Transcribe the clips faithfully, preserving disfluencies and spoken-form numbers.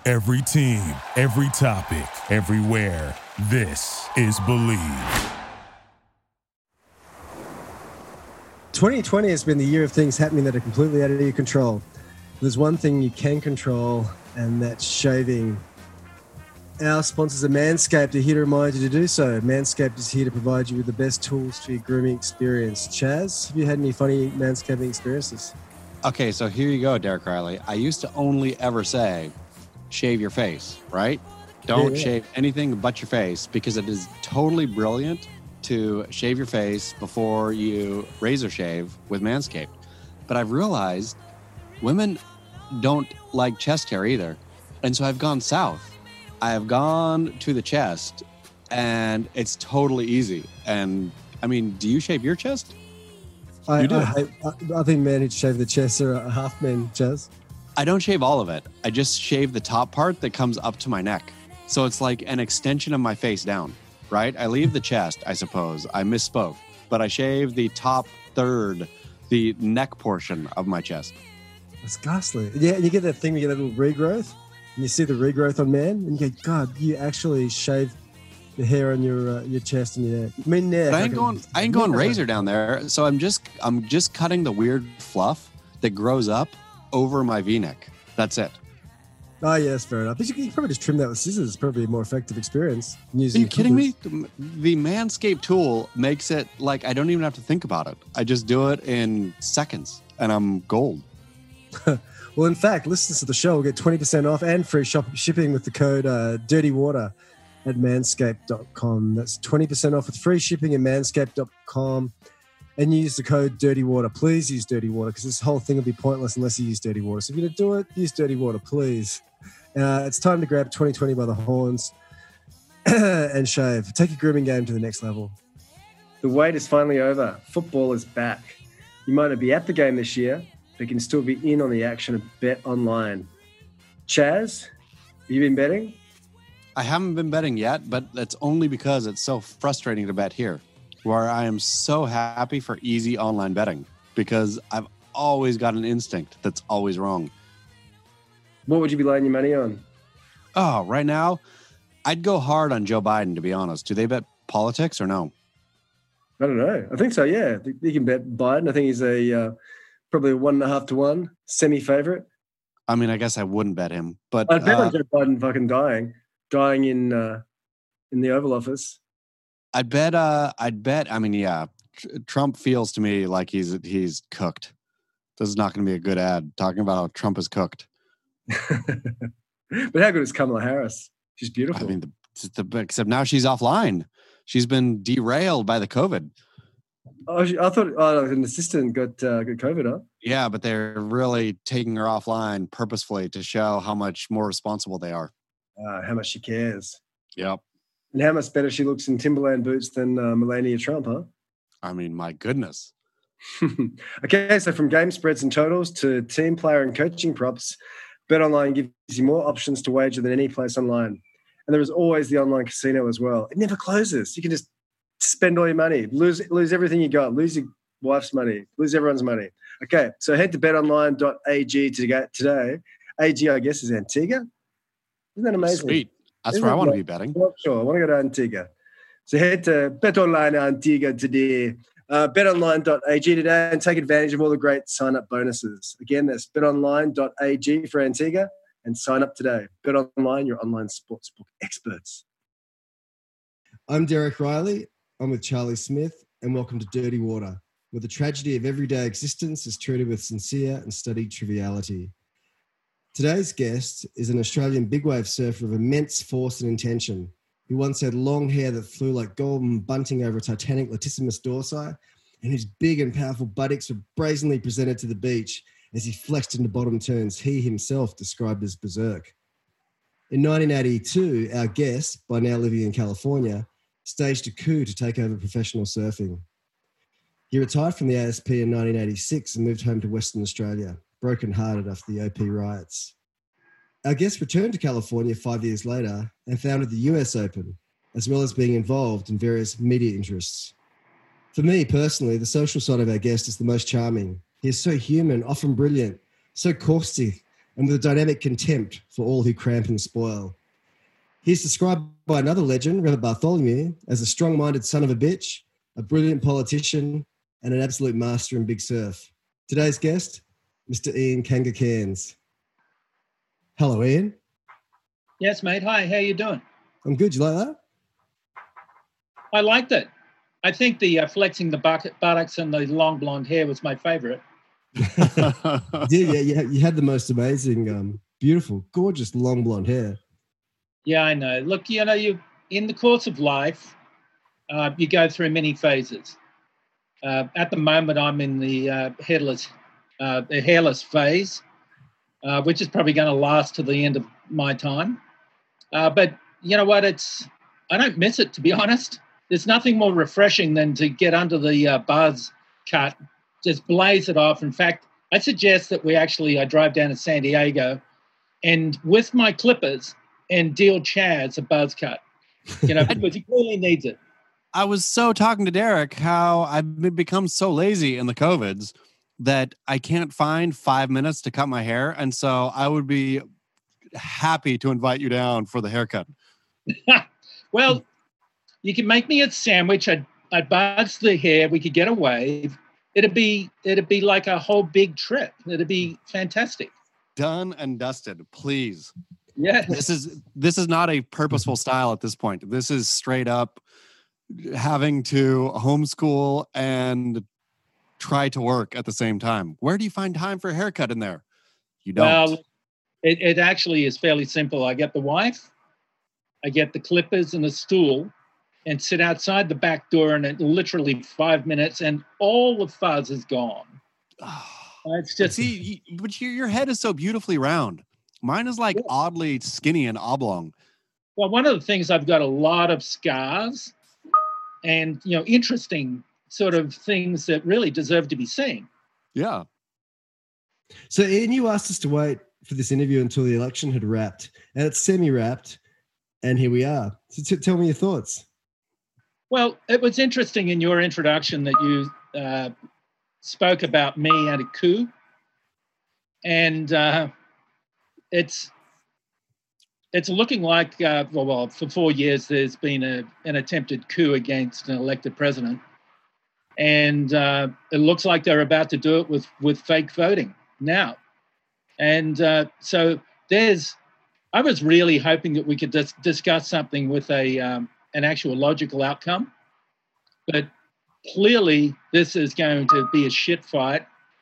Every team, every topic, everywhere. This is Believe. twenty twenty has been the year of things happening that are completely out of your control. There's one thing you can control, and that's shaving. Our sponsors are Manscaped are here to remind you to do so. Manscaped is here to provide you with the best tools for your grooming experience. Chaz, have you had any funny manscaping experiences? Okay, so here you go, Derek Riley. I used to only ever say, shave your face, right? Don't Yeah, yeah. shave anything but your face, because it is totally brilliant to shave your face before you razor shave with Manscaped. But I've realized women don't like chest hair either. And so I've gone south. I have gone to the chest, and it's totally easy. And I mean, do you shave your chest? I, You do. I, hate, I, I think men who shave the chest are a half men, Chaz. I don't shave all of it. I just shave the top part that comes up to my neck. So it's like an extension of my face down, right? I leave the chest, I suppose. I misspoke. But I shave the top third, the neck portion of my chest. It's ghastly. Yeah, and you get that thing, you get that little regrowth, and you see the regrowth on man, and you go, God, you actually shave the hair on your uh, your chest and your neck. I mean, neck. But I ain't like a- going I ain't going razor down there. So I'm just I'm just cutting the weird fluff that grows up over my V-neck. That's it. Oh, yeah, that's fair enough. But you can, you can probably just trim that with scissors. It's probably a more effective experience. than Are using you kidding me? clippers. The Manscaped tool makes it like I don't even have to think about it. I just do it in seconds and I'm gold. Well, in fact, listeners to the show will get twenty percent off and free shop, shipping with the code uh, DIRTYWATER at manscaped dot com. That's twenty percent off with free shipping at manscaped dot com. And use the code DIRTYWATER. Please use Dirty Water, because this whole thing will be pointless unless you use Dirty Water. So if you're going to do it, use Dirty Water, please. Uh, it's time to grab twenty twenty by the horns and shave. Take your grooming game to the next level. The wait is finally over. Football is back. You might not be at the game this year, but you can still be in on the action of Bet Online. Chaz, have you been betting? I haven't been betting yet, but that's only because it's so frustrating to bet here, where I am so happy for easy online betting because I've always got an instinct that's always wrong. What would you be laying your money on? Oh, right now, I'd go hard on Joe Biden, to be honest. Do they bet politics or no? I don't know. I think so, yeah. I think you can bet Biden. I think he's a uh, probably a one and a half to one semi-favorite. I mean, I guess I wouldn't bet him, but I'd bet uh, on Joe Biden fucking dying, dying in uh, in the Oval Office. I'd bet. Uh, I'd bet. I mean, yeah, tr- Trump feels to me like he's he's cooked. This is not going to be a good ad talking about how Trump is cooked. But how good is Kamala Harris? She's beautiful. I mean, the, the, except now she's offline. She's been derailed by the COVID. oh, she, I thought oh, an assistant got uh, got COVID, huh? Yeah, but they're really taking her offline purposefully to show how much more responsible they are. Uh, how much she cares. Yep. And how much better she looks in Timberland boots than uh, Melania Trump, huh? I mean, my goodness. Okay, so from game spreads and totals to team player and coaching props, BetOnline gives you more options to wager than any place online. And there is always the online casino as well. It never closes. You can just spend all your money, lose lose everything you got, lose your wife's money, lose everyone's money. Okay, so head to bet online dot a g to get today. A G, I guess, is Antigua. Isn't that amazing? Sweet. That's Isn't where I that want to like- be betting. I'm not sure. I want to go to Antigua. So head to BetOnline Antigua today. Uh, bet online dot a g today and take advantage of all the great sign-up bonuses. Again, that's bet online dot a g for Antigua and sign up today. BetOnline, your online sportsbook experts. I'm Derek Riley. I'm with Charlie Smith, and welcome to Dirty Water, where the tragedy of everyday existence is treated with sincere and studied triviality. Today's guest is an Australian big wave surfer of immense force and intention. He once had long hair that flew like golden bunting over a Titanic latissimus dorsi, and whose big and powerful buttocks were brazenly presented to the beach as he flexed into bottom turns he himself described as berserk. In nineteen eighty-two, our guest, by now living in California, staged a coup to take over professional surfing. He retired from the A S P in nineteen eighty-six and moved home to Western Australia, broken-hearted after the O P riots. Our guest returned to California five years later and founded the U S Open, as well as being involved in various media interests. For me, personally, the social side of our guest is the most charming. He is so human, often brilliant, so caustic, and with a dynamic contempt for all who cramp and spoil. He's described by another legend, Robert Bartholomew, as a strong-minded son of a bitch, a brilliant politician, and an absolute master in Big Surf. Today's guest, Mister Ian Kanga Cairns. Hello, Ian. Yes, mate. Hi, how you doing? I'm good. You like that? I liked it. I think the uh, flexing the bucket, buttocks and the long blonde hair was my favourite. yeah, yeah, yeah, you had the most amazing, um, beautiful, gorgeous long blonde hair. Yeah, I know. Look, you know, you in the course of life, uh, you go through many phases. Uh, at the moment, I'm in the uh, headless, uh, the hairless phase, uh, which is probably going to last to the end of my time. Uh, but you know what? It's I don't miss it, to be honest. There's nothing more refreshing than to get under the uh, buzz cut, just blaze it off. In fact, I suggest that we actually I drive down to San Diego, and with my clippers, and deal Chaz a buzz cut, you know, because he really needs it. I was so talking to Derek how I've become so lazy in the COVIDs that I can't find five minutes to cut my hair. And so I would be happy to invite you down for the haircut. Well, you can make me a sandwich. I'd, I'd buzz the hair. We could get a wave. It'd be, it'd be like a whole big trip. It'd be fantastic. Done and dusted, please. Yeah. This is, this is not a purposeful style at this point. This is straight up having to homeschool and try to work at the same time. Where do you find time for a haircut in there? You don't. Well, it, it actually is fairly simple. I get the wife, I get the clippers and a stool, and sit outside the back door, and it literally five minutes, and all the fuzz is gone. It's just see, but your your head is so beautifully round. Mine is like yeah. oddly skinny and oblong. Well, one of the things, I've got a lot of scars, and you know, interesting sort of things that really deserve to be seen. Yeah. So, Ian, you asked us to wait for this interview until the election had wrapped, and it's semi-wrapped, and here we are. So, t- tell me your thoughts. Well, it was interesting in your introduction that you uh, spoke about me and a coup, and uh, it's it's looking like uh, well, well, for four years there's been a, an attempted coup against an elected president, and uh, it looks like they're about to do it with with fake voting now, and uh, so there's. I was really hoping that we could dis- discuss something with a um, an actual logical outcome, but clearly this is going to be a shit fight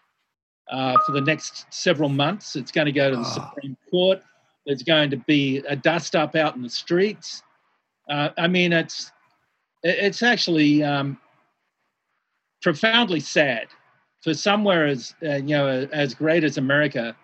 uh, for the next several months. It's going to go to the oh. Supreme Court. There's going to be a dust up out in the streets. Uh, I mean, it's it's actually um, profoundly sad for somewhere as uh, you know as great as America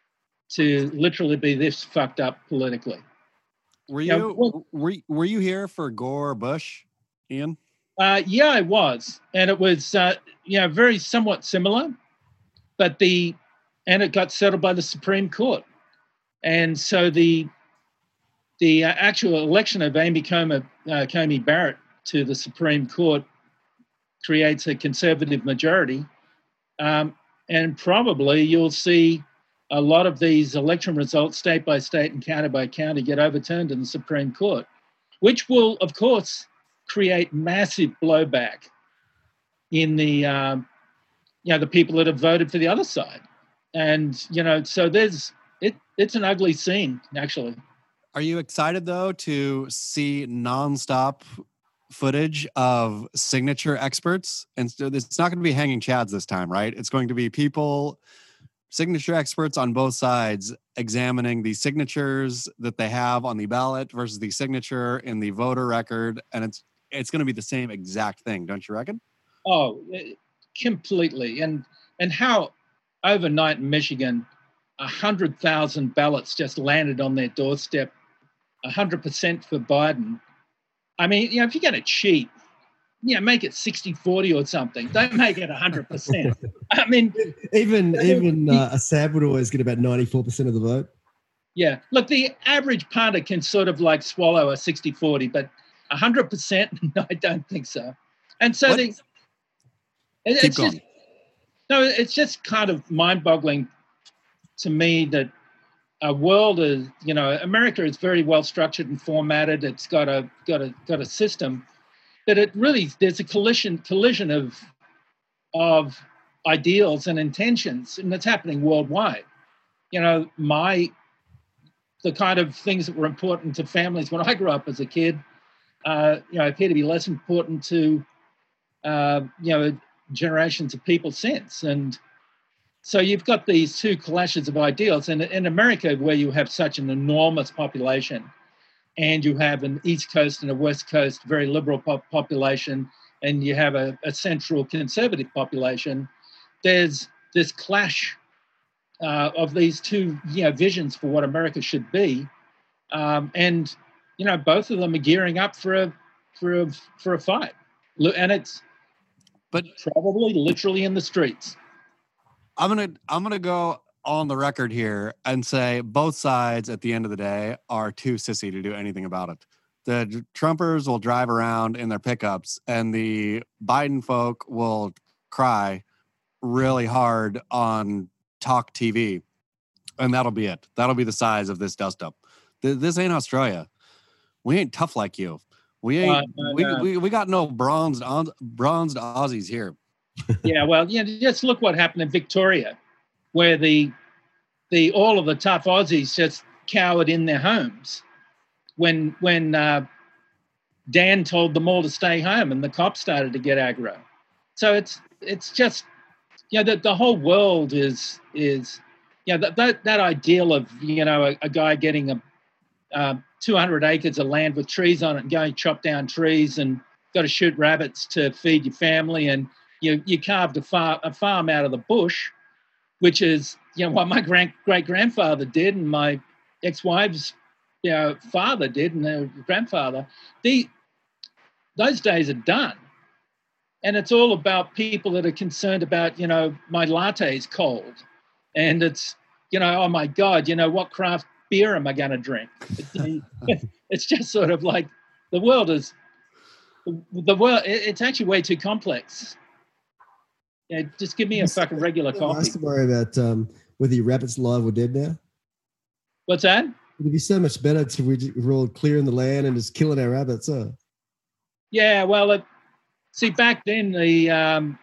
to literally be this fucked up politically. Were you, you know, were, were you here for Gore or Bush, Ian? Uh, yeah, I was. And it was, uh, you know, very somewhat similar, but the, and it got settled by the Supreme Court. And so the, the uh, actual election of Amy Coney, uh, Coney Barrett to the Supreme Court creates a conservative majority. Um, and probably you'll see a lot of these election results, state by state and county by county, get overturned in the Supreme Court, which will, of course, create massive blowback in the, um, you know, the people that have voted for the other side. And, you know, so there's, it, it's an ugly scene, actually. Are you excited, though, to see nonstop footage of signature experts? And so it's not going to be hanging chads this time, right? It's going to be people... signature experts on both sides examining the signatures that they have on the ballot versus the signature in the voter record. And it's it's going to be the same exact thing, don't you reckon? Oh, completely. And and how overnight in Michigan, one hundred thousand ballots just landed on their doorstep, one hundred percent for Biden. I mean, you know, if you're going to cheat, you know, make it sixty forty or something. Don't make it one hundred percent. I mean... Even even uh, a Sab would always get about ninety-four percent of the vote. Yeah. Look, the average punter can sort of like swallow a sixty forty, but one hundred percent? No, I don't think so. And so what? the... It, Keep it's going. Just, no, it's just kind of mind-boggling to me that uh, world is, you know, America is very well structured and formatted. It's got a got a got a system that it really there's a collision collision of of ideals and intentions, and it's happening worldwide. You know, my the kind of things that were important to families when I grew up as a kid, uh, you know, appear to be less important to uh, you know generations of people since. And so you've got these two clashes of ideals. And in America, where you have such an enormous population, and you have an East Coast and a West Coast very liberal pop- population, and you have a, a central conservative population, there's this clash uh, of these two, you know, visions for what America should be. Um, and, you know, both of them are gearing up for a, for a, for a fight. And it's But probably literally in the streets. I'm gonna I'm gonna go on the record here and say both sides at the end of the day are too sissy to do anything about it. The Trumpers will drive around in their pickups, and the Biden folk will cry really hard on talk T V, and that'll be it. That'll be the size of this dust up. This ain't Australia. We ain't tough like you. We ain't. Uh, no, we, no. we we got no bronzed bronzed Aussies here. Yeah, well, yeah, just look what happened in Victoria, where the the all of the tough Aussies just cowered in their homes when when uh, Dan told them all to stay home, and the cops started to get aggro. So it's it's just, you know, the, the whole world is is you know that that, that ideal of, you know, a, a guy getting a uh, two hundred acres of land with trees on it and going chop down trees and got to shoot rabbits to feed your family, and You, you carved a, far, a farm out of the bush, which is, you know, what my grand, great-grandfather did, and my ex-wife's, you know, father did, and their grandfather. The, those days are done. And it's all about people that are concerned about, you know, my latte's cold. And it's, you know, oh, my God, you know, what craft beer am I going to drink? It's just sort of like the world is, the world, it's actually way too complex. Yeah, just give me a fucking regular coffee. Nice to worry about um, whether your rabbit's alive or dead now. What's that? It'd be so much better to we we're all clearing the land and just killing our rabbits. Huh? Yeah, well, it, see, back then the um,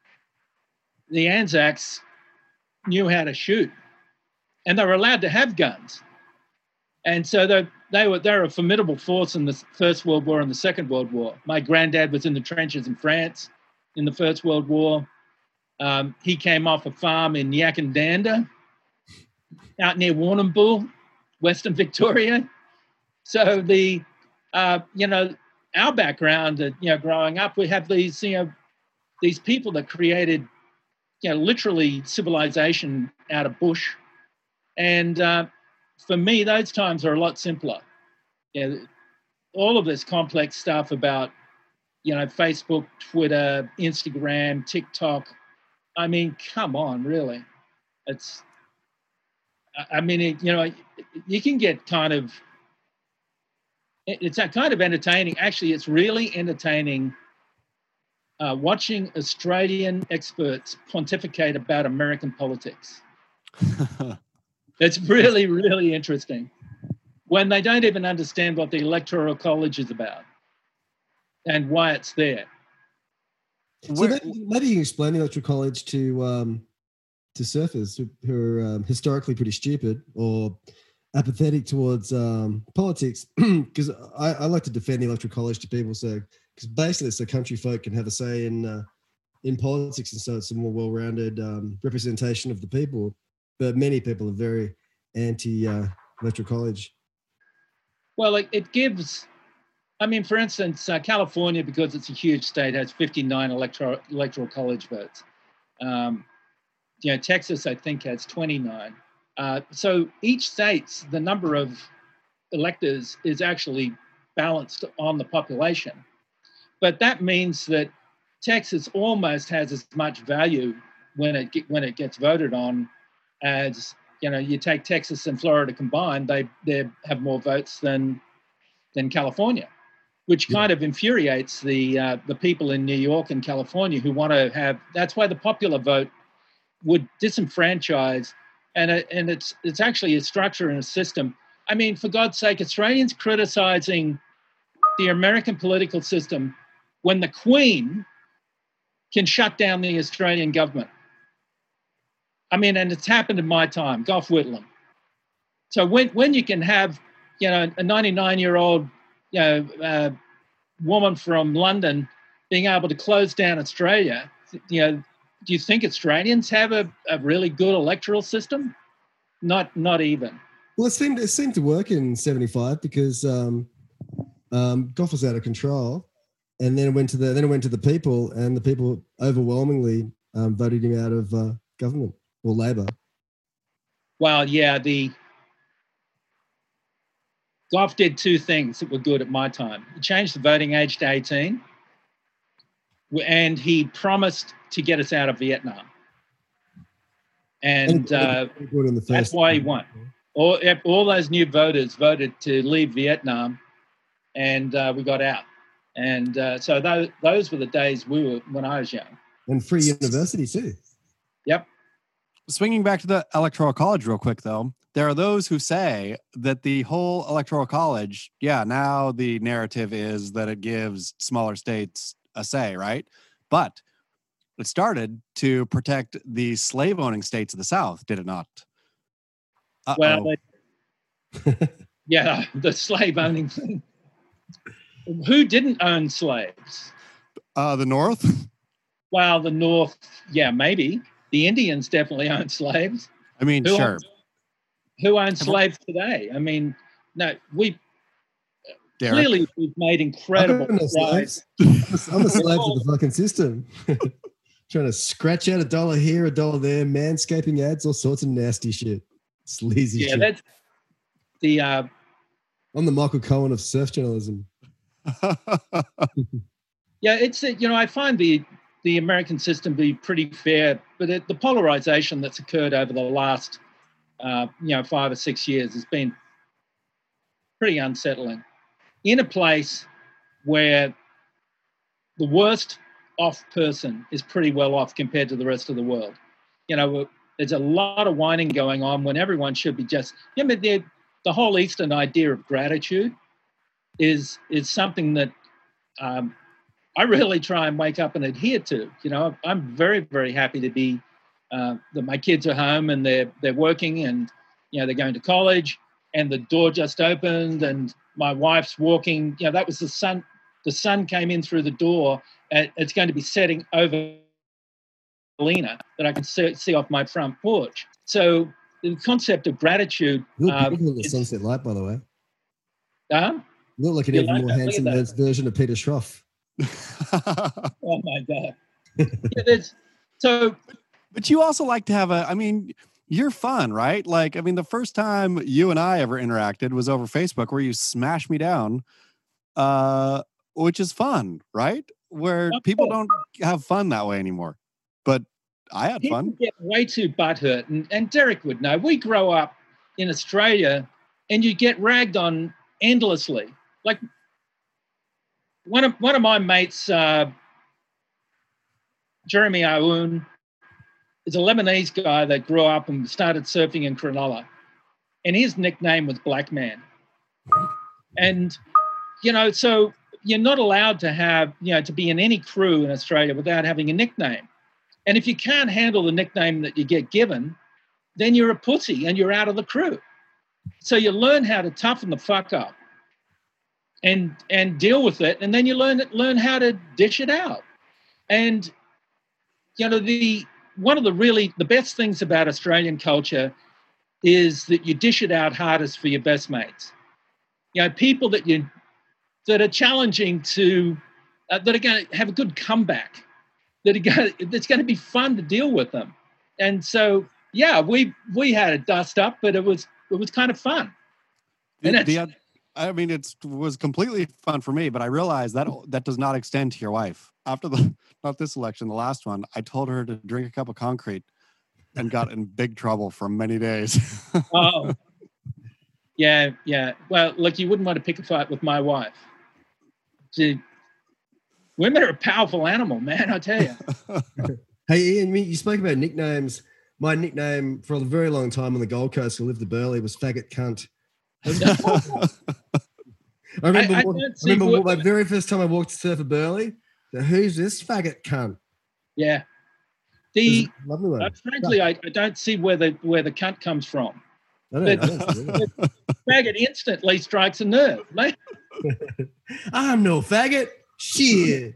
the Anzacs knew how to shoot, and they were allowed to have guns, and so they they were they were a formidable force in the First World War and the Second World War. My granddad was in the trenches in France in the First World War. Um, he came off a farm in Yakandanda, out near Warrnambool, Western Victoria. So the, uh, you know, our background, uh, you know, growing up, we have these, you know, these people that created, you know, literally civilization out of bush. And uh, for me, those times are a lot simpler. You know, all of this complex stuff about, you know, Facebook, Twitter, Instagram, TikTok. I mean, come on, really. It's, I mean, it, you know, you can get kind of, it's a kind of entertaining. Actually, it's really entertaining uh, watching Australian experts pontificate about American politics. It's really, really interesting when they don't even understand what the Electoral College is about and why it's there. So maybe, maybe you can explain the Electoral College to um, to surfers who, who are um, historically pretty stupid or apathetic towards um, politics, because I, I like to defend the Electoral College to people. So because basically, so country folk can have a say in uh, in politics, and so it's a more well-rounded um, representation of the people. But many people are very anti uh, Electoral College. Well, it, it gives. I mean, for instance, uh, California, because it's a huge state, has fifty-nine electoral electoral college votes. Um, you know, Texas, I think, has twenty-nine. Uh, so each state's the number of electors is actually balanced on the population. But that means that Texas almost has as much value when it get, when it gets voted on as, you know, you take Texas and Florida combined, they they have more votes than than California. Which kind of infuriates the uh, the people in New York and California who want to have. That's why the popular vote would disenfranchise and it, and it's it's actually a structure and a system. I mean, for God's sake, Australians criticising the American political system when the Queen can shut down the Australian government. I mean, and it's happened in my time, Gough Whitlam. So when when you can have, you know, a ninety-nine-year-old, you know, uh, woman from London being able to close down Australia, you know, do you think Australians have a, a really good electoral system? Not not even. Well, it seemed it seemed to work in seventy-five because um, um, Gough was out of control, and then it went to the then it went to the people, and the people overwhelmingly um, voted him out of uh, government or Labor. Well, yeah, the Gough did two things that were good at my time. He changed the voting age to eighteen, and he promised to get us out of Vietnam. And uh, that's why he won. All, all those new voters voted to leave Vietnam, and uh, we got out. And uh, so those, those were the days we were when I was young. And free university too. Yep. Swinging back to the Electoral College real quick, though, there are those who say that the whole Electoral College, yeah, now the narrative is that it gives smaller states a say, right? But it started to protect the slave-owning states of the South, did it not? Uh-oh. Well, it, yeah, the slave-owning thing. Who didn't own slaves? Uh, the North? Well, the North, yeah, maybe. The Indians definitely owned slaves. I mean, who sure. Owns, who owns slaves today? I mean, no, we Derek. Clearly we've made incredible strides. I'm a slave to the fucking system. Trying to scratch out a dollar here, a dollar there, manscaping ads, all sorts of nasty shit. Sleazy yeah, shit. Yeah, that's the... Uh, I'm the Michael Cohen of surf journalism. Yeah, it's, you know, I find the the American system be pretty fair, but it, the polarization that's occurred over the last, uh, you know, five or six years has been pretty unsettling. In a place where the worst off person is pretty well off compared to the rest of the world. You know, there's a lot of whining going on when everyone should be just, you know, the, the whole Eastern idea of gratitude is, is something that um, I really try and wake up and adhere to. You know, I'm very, very happy to be, uh, that my kids are home and they're, they're working and, you know, they're going to college and the door just opened and my wife's walking, you know, that was the sun, the sun came in through the door and it's going to be setting over Lena that I can see, see off my front porch. So the concept of gratitude. You look uh, beautiful in the sunset light, by the way. Uh, you look like an you even like more that? handsome version of Peter Schroff. Oh my God. Yeah, there's, so, but you also like to have a, I mean, you're fun, right? Like, I mean, the first time you and I ever interacted was over Facebook where you smashed me down, uh, which is fun, right? Where okay. people don't have fun that way anymore. But I had people fun. Get way too butthurt. And, and Derek would know. We grow up in Australia and you get ragged on endlessly. Like one of, one of my mates, uh, Jeremy Aoun, is a Lebanese guy that grew up and started surfing in Cronulla. And his nickname was Black Man. And, you know, so you're not allowed to have, you know, to be in any crew in Australia without having a nickname. And if you can't handle the nickname that you get given, then you're a pussy and you're out of the crew. So you learn how to toughen the fuck up and and deal with it. And then you learn learn how to dish it out. And, you know, the one of the really, the best things about Australian culture is that you dish it out hardest for your best mates. You know, people that you, that are challenging to, uh, that are going to have a good comeback, that are going, that's going to be fun to deal with them. And so, yeah, we we had a dust up, but it was it was kind of fun. And The, the, I mean, it was completely fun for me, but I realized that that does not extend to your wife. After the, not this election, the last one, I told her to drink a cup of concrete and got in big trouble for many days. Oh, yeah, yeah. Well, look, you wouldn't want to pick a fight with my wife. She, women are a powerful animal, man, I tell you. Hey, Ian, you spoke about nicknames. my nickname for a very long time on the Gold Coast, I lived at Burleigh, was faggot cunt. I remember, I- I walk- don't I see remember what- my very first time I walked to surf at Burleigh. So who's this faggot cunt? Yeah. It The was a lovely one. uh, frankly, I, I don't see where the where the cunt comes from. I don't, I don't see it. Faggot instantly strikes a nerve, mate. I'm no faggot. Shit.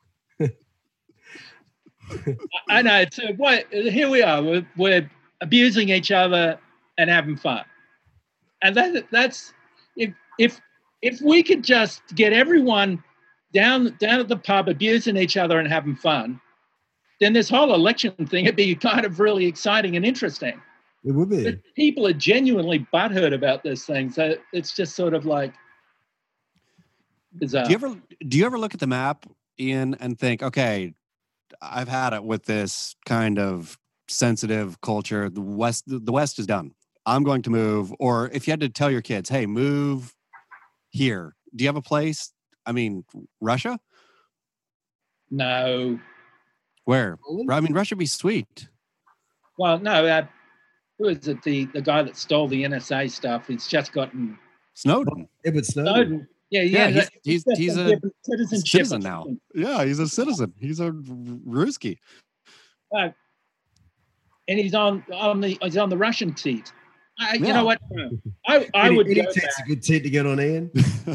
I know. It's, uh, what, here we are. We're, we're abusing each other and having fun, and that that's if if if we could just get everyone down down at the pub abusing each other and having fun, then this whole election thing would be kind of really exciting and interesting. It would be. But people are genuinely butthurt about this thing, so it's just sort of like bizarre. Do you ever do you ever look at the map, Ian, and think, okay, I've had it with this kind of sensitive culture. The West, the West is done. I'm going to move. Or if you had to tell your kids, hey, move here. Do you have a place? I mean, Russia? No. Where? I mean, Russia would be sweet. Well, no. Uh, who is it? The the guy that stole the N S A stuff. He's just gotten Snowden. Edward Snowden. Snowden. Yeah, yeah. Yeah, he's- he's- just he's been a given citizenship citizen or now. something. Yeah, he's a citizen. He's a Ruski. Uh, and he's on on the he's on the Russian teat. I, You Yeah. know what? No. I I Any- would any go teat's back. a good teat to get on, Ian.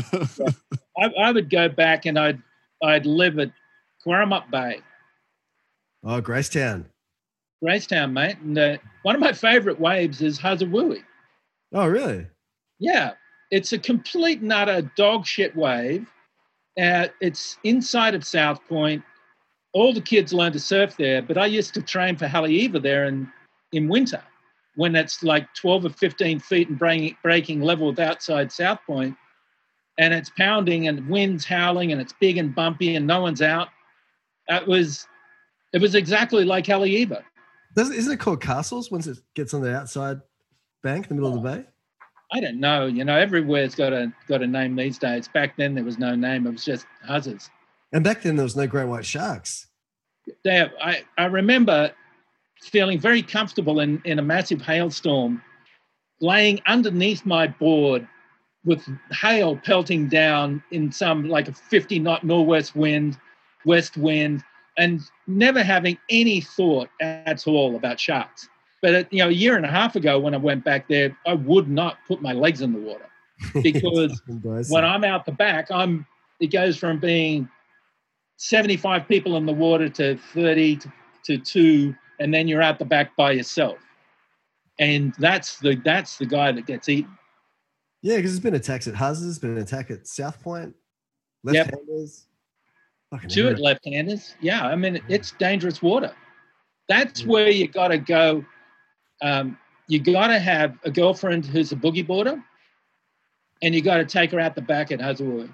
I, I would go back and I'd I'd live at Quaramup Bay, Oh, Gracetown. Gracetown, mate. And uh, one of my favourite waves is Hazawui. Oh, really? Yeah, it's a complete and utter dog shit wave. Uh, it's inside of South Point. All the kids learn to surf there, but I used to train for Haleiwa there in, in winter when it's like twelve or fifteen feet and breaking, breaking level with outside South Point. And it's pounding and wind's howling and it's big and bumpy and no one's out. It was, it was exactly like Haleiwa. Doesn't, isn't it called Castles once it gets on the outside bank in the middle of the bay? I don't know. You know, everywhere's got a got a name these days. Back then, there was no name. It was just huzzers. And back then, there was no great white sharks. There, I, I remember feeling very comfortable in, in a massive hailstorm, laying underneath my board with hail pelting down in some like a fifty knot northwest wind, west wind, and never having any thought at all about sharks. But, you know, a year and a half ago when I went back there, I would not put my legs in the water because when I'm out the back, I'm it goes from being seventy-five people in the water to thirty to, to two, and then you're out the back by yourself. And that's the that's the guy that gets eaten. Yeah, because there's been attacks at Huzzers, there's been an attack at South Point, Yep. left-handers. Fucking Two hell. at left-handers. Yeah, I mean, it's dangerous water. That's where you got to go. Um, you got to have a girlfriend who's a boogie boarder, and you got to take her out the back at Hazawui.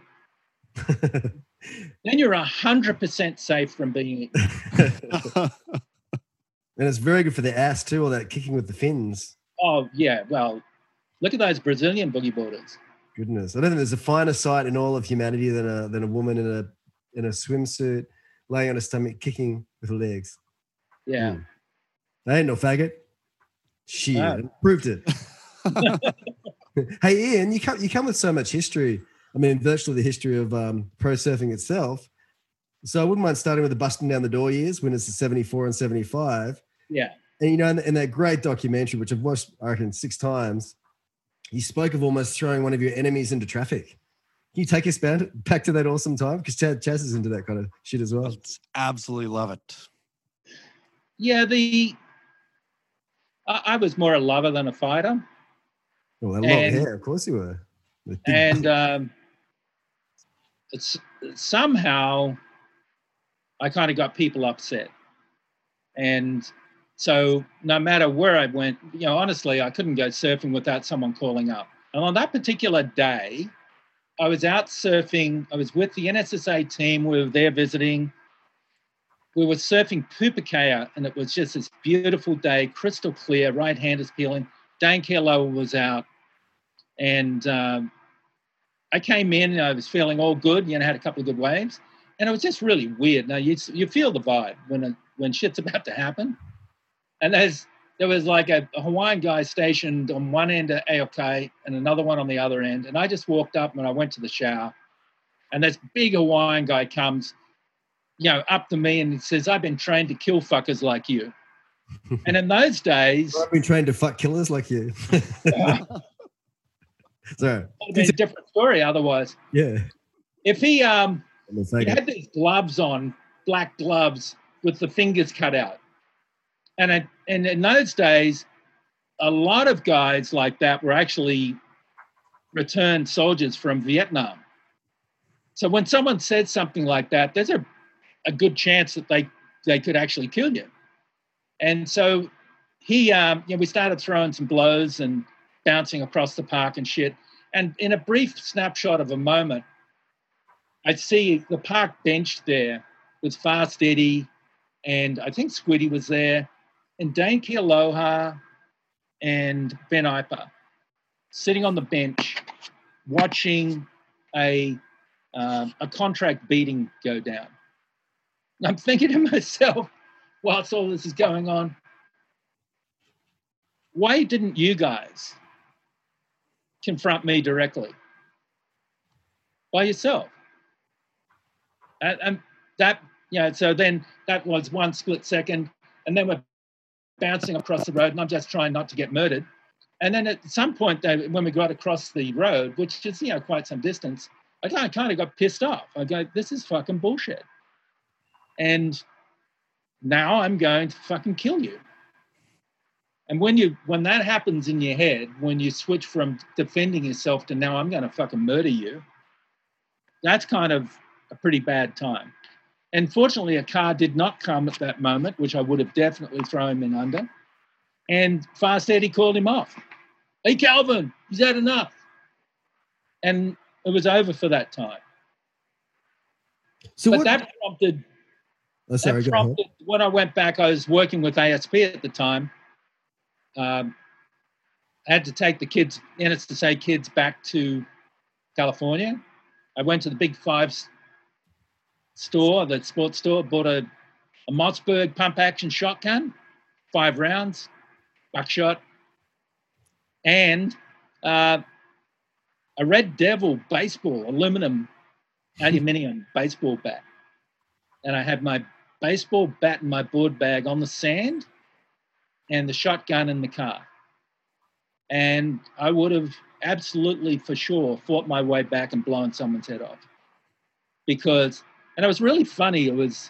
Then you're one hundred percent safe from being eaten. And it's very good for the ass too, all that kicking with the fins. Oh, yeah. Well, look at those Brazilian boogie boarders. Goodness. I don't think there's a finer sight in all of humanity than a than a woman in a in a swimsuit laying on her stomach kicking with her legs. Yeah. Mm. They ain't no faggot. Shit. No. Proved it. Hey Ian, you come you come with so much history. I mean, virtually the history of um, pro surfing itself. So I wouldn't mind starting with the busting down the door years, winners of seventy-four and seventy-five. Yeah. And you know, in, in that great documentary, which I've watched, I reckon, six times, you spoke of almost throwing one of your enemies into traffic. Can you take us back, back to that awesome time? Because Chaz, Chaz is into that kind of shit as well. Absolutely love it. Yeah, the I, I was more a lover than a fighter. Oh, that long And- hair, of course you were. The big- And um, it's somehow I kind of got people upset. And so no matter where I went, you know, honestly, I couldn't go surfing without someone calling up. And on that particular day, I was out surfing. I was with the N S S A team. We were there visiting. We were surfing Pupukea, and it was just this beautiful day, crystal clear, right-handers peeling. Dane Kealoha was out. And um, I came in and I was feeling all good, you know, had a couple of good waves. And it was just really weird. Now, you, you feel the vibe when, it, when shit's about to happen. And there's there was like a, a Hawaiian guy stationed on one end of A O K and another one on the other end. And I just walked up and I went to the shower. And this big Hawaiian guy comes, you know, up to me and he says, "I've been trained to kill fuckers like you." And in those days, I've been trained to fuck killers like you. uh, Sorry. it'd been a different story otherwise. Yeah. If he um He he had these gloves on, black gloves with the fingers cut out. And it, and in those days, a lot of guys like that were actually returned soldiers from Vietnam. So when someone said something like that, there's a, a good chance that they, they could actually kill you. And so he, um, you know, we started throwing some blows and bouncing across the park and shit. And in a brief snapshot of a moment, I see the park bench there with Fast Eddie, and I think Squiddy was there, and Dane Kealoha and Ben Iper sitting on the bench watching a uh, a contract beating go down. And I'm thinking to myself, whilst all this is going on, why didn't you guys confront me directly by yourself? And, and that, you know, so then that was one split second, and then we're bouncing across the road, and I'm just trying not to get murdered. And then at some point, they, when we got across the road, which is, you know, quite some distance, I kind of, kind of got pissed off. I go, this is fucking bullshit. And now I'm going to fucking kill you. And when you when that happens in your head, when you switch from defending yourself to now I'm going to fucking murder you, that's kind of a pretty bad time. And fortunately, a car did not come at that moment, which I would have definitely thrown him in under. And Fast Eddie called him off. "Hey, Calvin, is that enough?" And it was over for that time. So but what, that prompted, oh, sorry, that go ahead. prompted when I went back, I was working with A S P at the time. Um, I had to take the kids, and it's to say kids, back to California. I went to the Big Five store, the sports store, bought a, a Mossberg pump action shotgun, five rounds, buckshot, and uh, a Red Devil baseball, aluminum, aluminium baseball bat. And I had my baseball bat in my board bag on the sand and the shotgun in the car. And I would have absolutely for sure fought my way back and blown someone's head off. Because, and it was really funny, it was,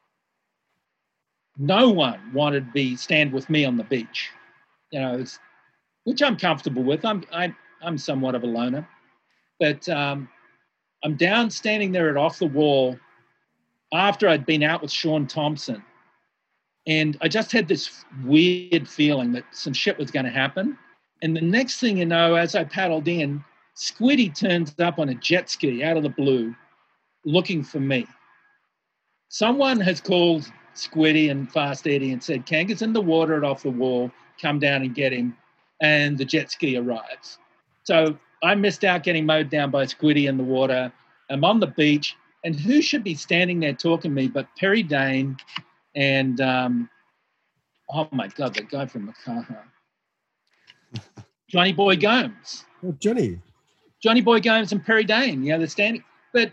no one wanted to be stand with me on the beach, you know, it's, which I'm comfortable with. I'm I, I'm somewhat of a loner, but um, I'm down standing there at Off the Wall after I'd been out with Sean Thompson, and I just had this weird feeling that some shit was going to happen. And the next thing you know, as I paddled in, Squiddy turns up on a jet ski out of the blue, looking for me. Someone has called Squiddy and Fast Eddie and said, "Kanga's in the water at Off the Wall, come down and get him." And the jet ski arrives. So I missed out getting mowed down by Squiddy in the water. I'm on the beach, and who should be standing there talking to me but Perry Dane and, um, oh my God, the guy from Makaha, Johnny Boy Gomes. Oh, Johnny. Johnny Boy Gomes and Perry Dane, you know, they're standing. But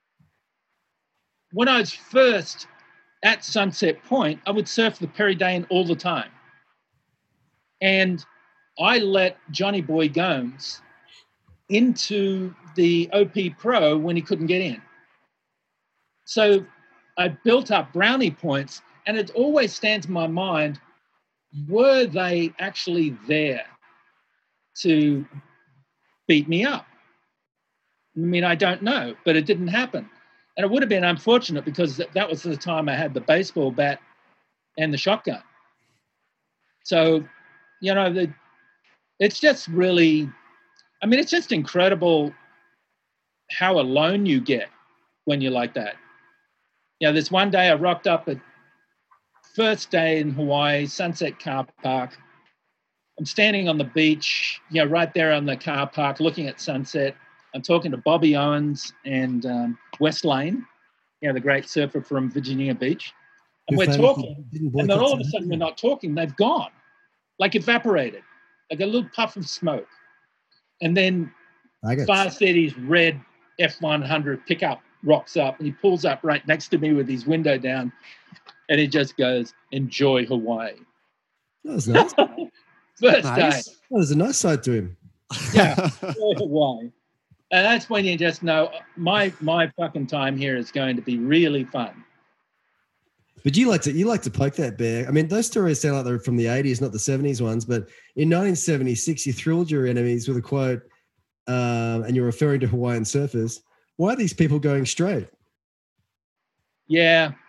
when I was first at Sunset Point, I would surf the Perry Dane all the time. And I let Johnny Boy Gomes into the O P Pro when he couldn't get in. So I built up brownie points, and it always stands in my mind, were they actually there to beat me up? I mean, I don't know, but it didn't happen. And it would have been unfortunate because that, that was the time I had the baseball bat and the shotgun. So, you know, the, it's just really, I mean, it's just incredible how alone you get when you're like that. You know, there's one day I rocked up at first day in Hawaii, Sunset Car Park. I'm standing on the beach, you know, right there on the car park, looking at sunset. I'm talking to Bobby Owens and um, Wes Lane, you know, the great surfer from Virginia Beach. And Who we're famously talking, didn't and then boycott all of a South sudden we're Africa. not talking, they've gone. like evaporated, like a little puff of smoke. And then Faggots. Fast Eddie's red F one hundred pickup rocks up, and he pulls up right next to me with his window down, and he just goes, "Enjoy Hawaii." That was nice. First Nice. day. That was a nice side to him. Yeah, enjoy Hawaii. And that's when you just know my my fucking time here is going to be really fun. But you like to you like to poke that bear. I mean, those stories sound like they're from the eighties, not the seventies ones. But in nineteen seventy-six, you thrilled your enemies with a quote, um, and you're referring to Hawaiian surfers. Why are these people going straight? Yeah.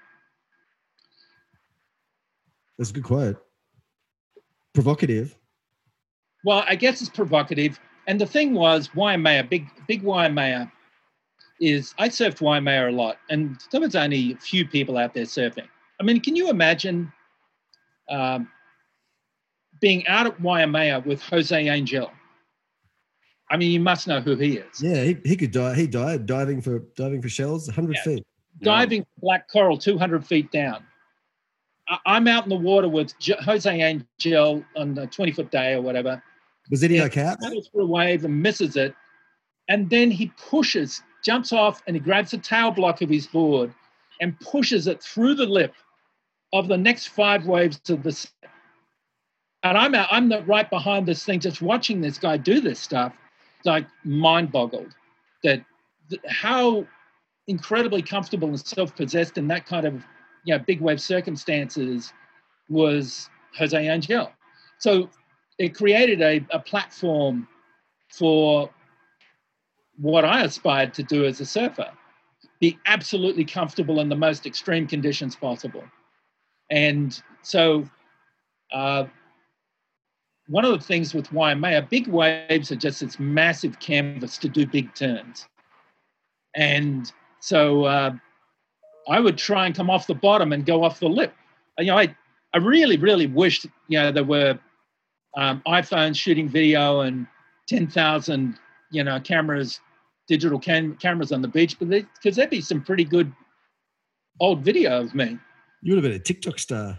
That's a good quote. Provocative. Well, I guess it's provocative. And the thing was, Waimea, big big Waimea, is I surfed Waimea a lot, and there was only a few people out there surfing. I mean, can you imagine um, being out at Waimea with Jose Angel? I mean, you must know who he is. Yeah, he, he could die. He died diving for diving for shells, one hundred Yeah. feet. Diving black coral two hundred feet down. I, I'm out in the water with J- Jose Angel on a twenty-foot day or whatever. Was Eddie Yeah. okay out there? Goes for a wave and misses it. And then he pushes, jumps off, and he grabs the tail block of his board and pushes it through the lip of the next five waves of the set. And I'm out, I'm the, right behind this thing, just watching this guy do this stuff, like mind boggled that th- how incredibly comfortable and self-possessed in that kind of, you know, big wave circumstances was Jose Angel. So it created a, a platform for what I aspired to do as a surfer, be absolutely comfortable in the most extreme conditions possible. And so uh, one of the things with Waimea, big waves are just this massive canvas to do big turns. And so uh, I would try and come off the bottom and go off the lip. You know, I, I really, really wished, you know, there were um, iPhones shooting video and ten thousand, you know, cameras, digital cam- cameras on the beach, but because there'd be some pretty good old video of me. You would have been a TikTok star.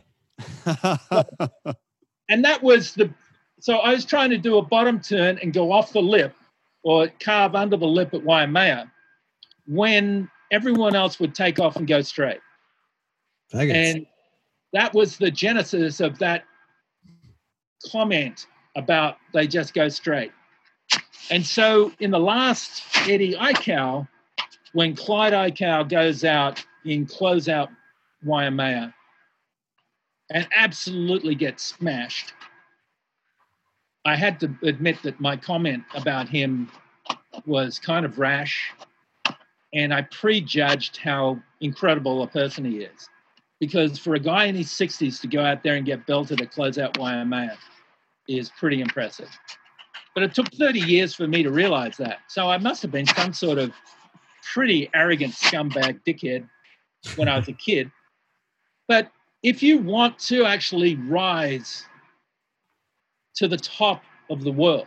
And that was the, so I was trying to do a bottom turn and go off the lip or carve under the lip at Waimea when everyone else would take off and go straight. Faggots. And that was the genesis of that comment about they just go straight. And so in the last Eddie Aikau, when Clyde Aikau goes out in closeout Waimea and absolutely gets smashed, I had to admit that my comment about him was kind of rash, and I prejudged how incredible a person he is. Because for a guy in his sixties to go out there and get belted at closeout Waimea is pretty impressive. But it took thirty years for me to realize that. So I must have been some sort of pretty arrogant scumbag dickhead when I was a kid. But if you want to actually rise to the top of the world,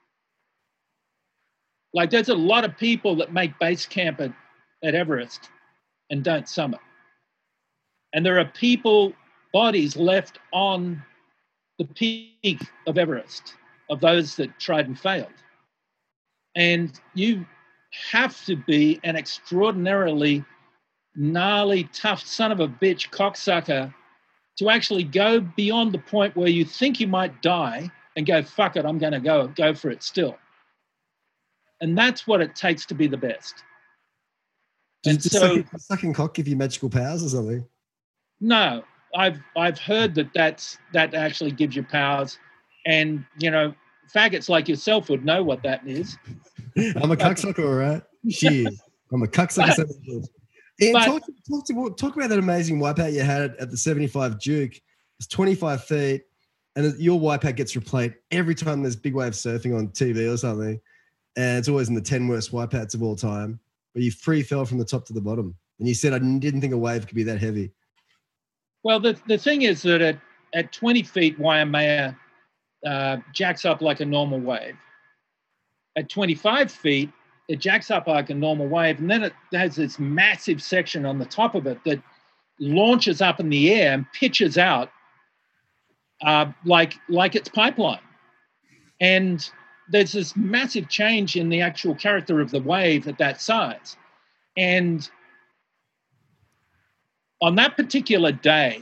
like there's a lot of people that make base camp at, at Everest and don't summit. And there are people, bodies left on the peak of Everest, of those that tried and failed. And you have to be an extraordinarily gnarly, tough son of a bitch cocksucker to actually go beyond the point where you think you might die and go, fuck it, I'm going to go, go for it still. And that's what it takes to be the best. And Does so, sucking, sucking cock give you magical powers or something? no, I've I've heard that that's, that actually gives you powers. And, you know, faggots like yourself would know what that is. I'm a cocksucker, all right? Shit. I'm a cocksucker. so good. Ian, But- talk, talk, to, talk about that amazing wipeout you had at the seventy-five Duke. It's twenty-five feet, and your wipeout gets replayed every time there's big wave surfing on T V or something. And it's always in the ten worst wipeouts of all time. But you free fell from the top to the bottom. And you said, I didn't think a wave could be that heavy. Well, the, the thing is that at, at twenty feet, Waimea uh, jacks up like a normal wave. At twenty-five feet, it jacks up like a normal wave, and then it has this massive section on the top of it that launches up in the air and pitches out uh, like like it's pipeline. And there's this massive change in the actual character of the wave at that size. And on that particular day,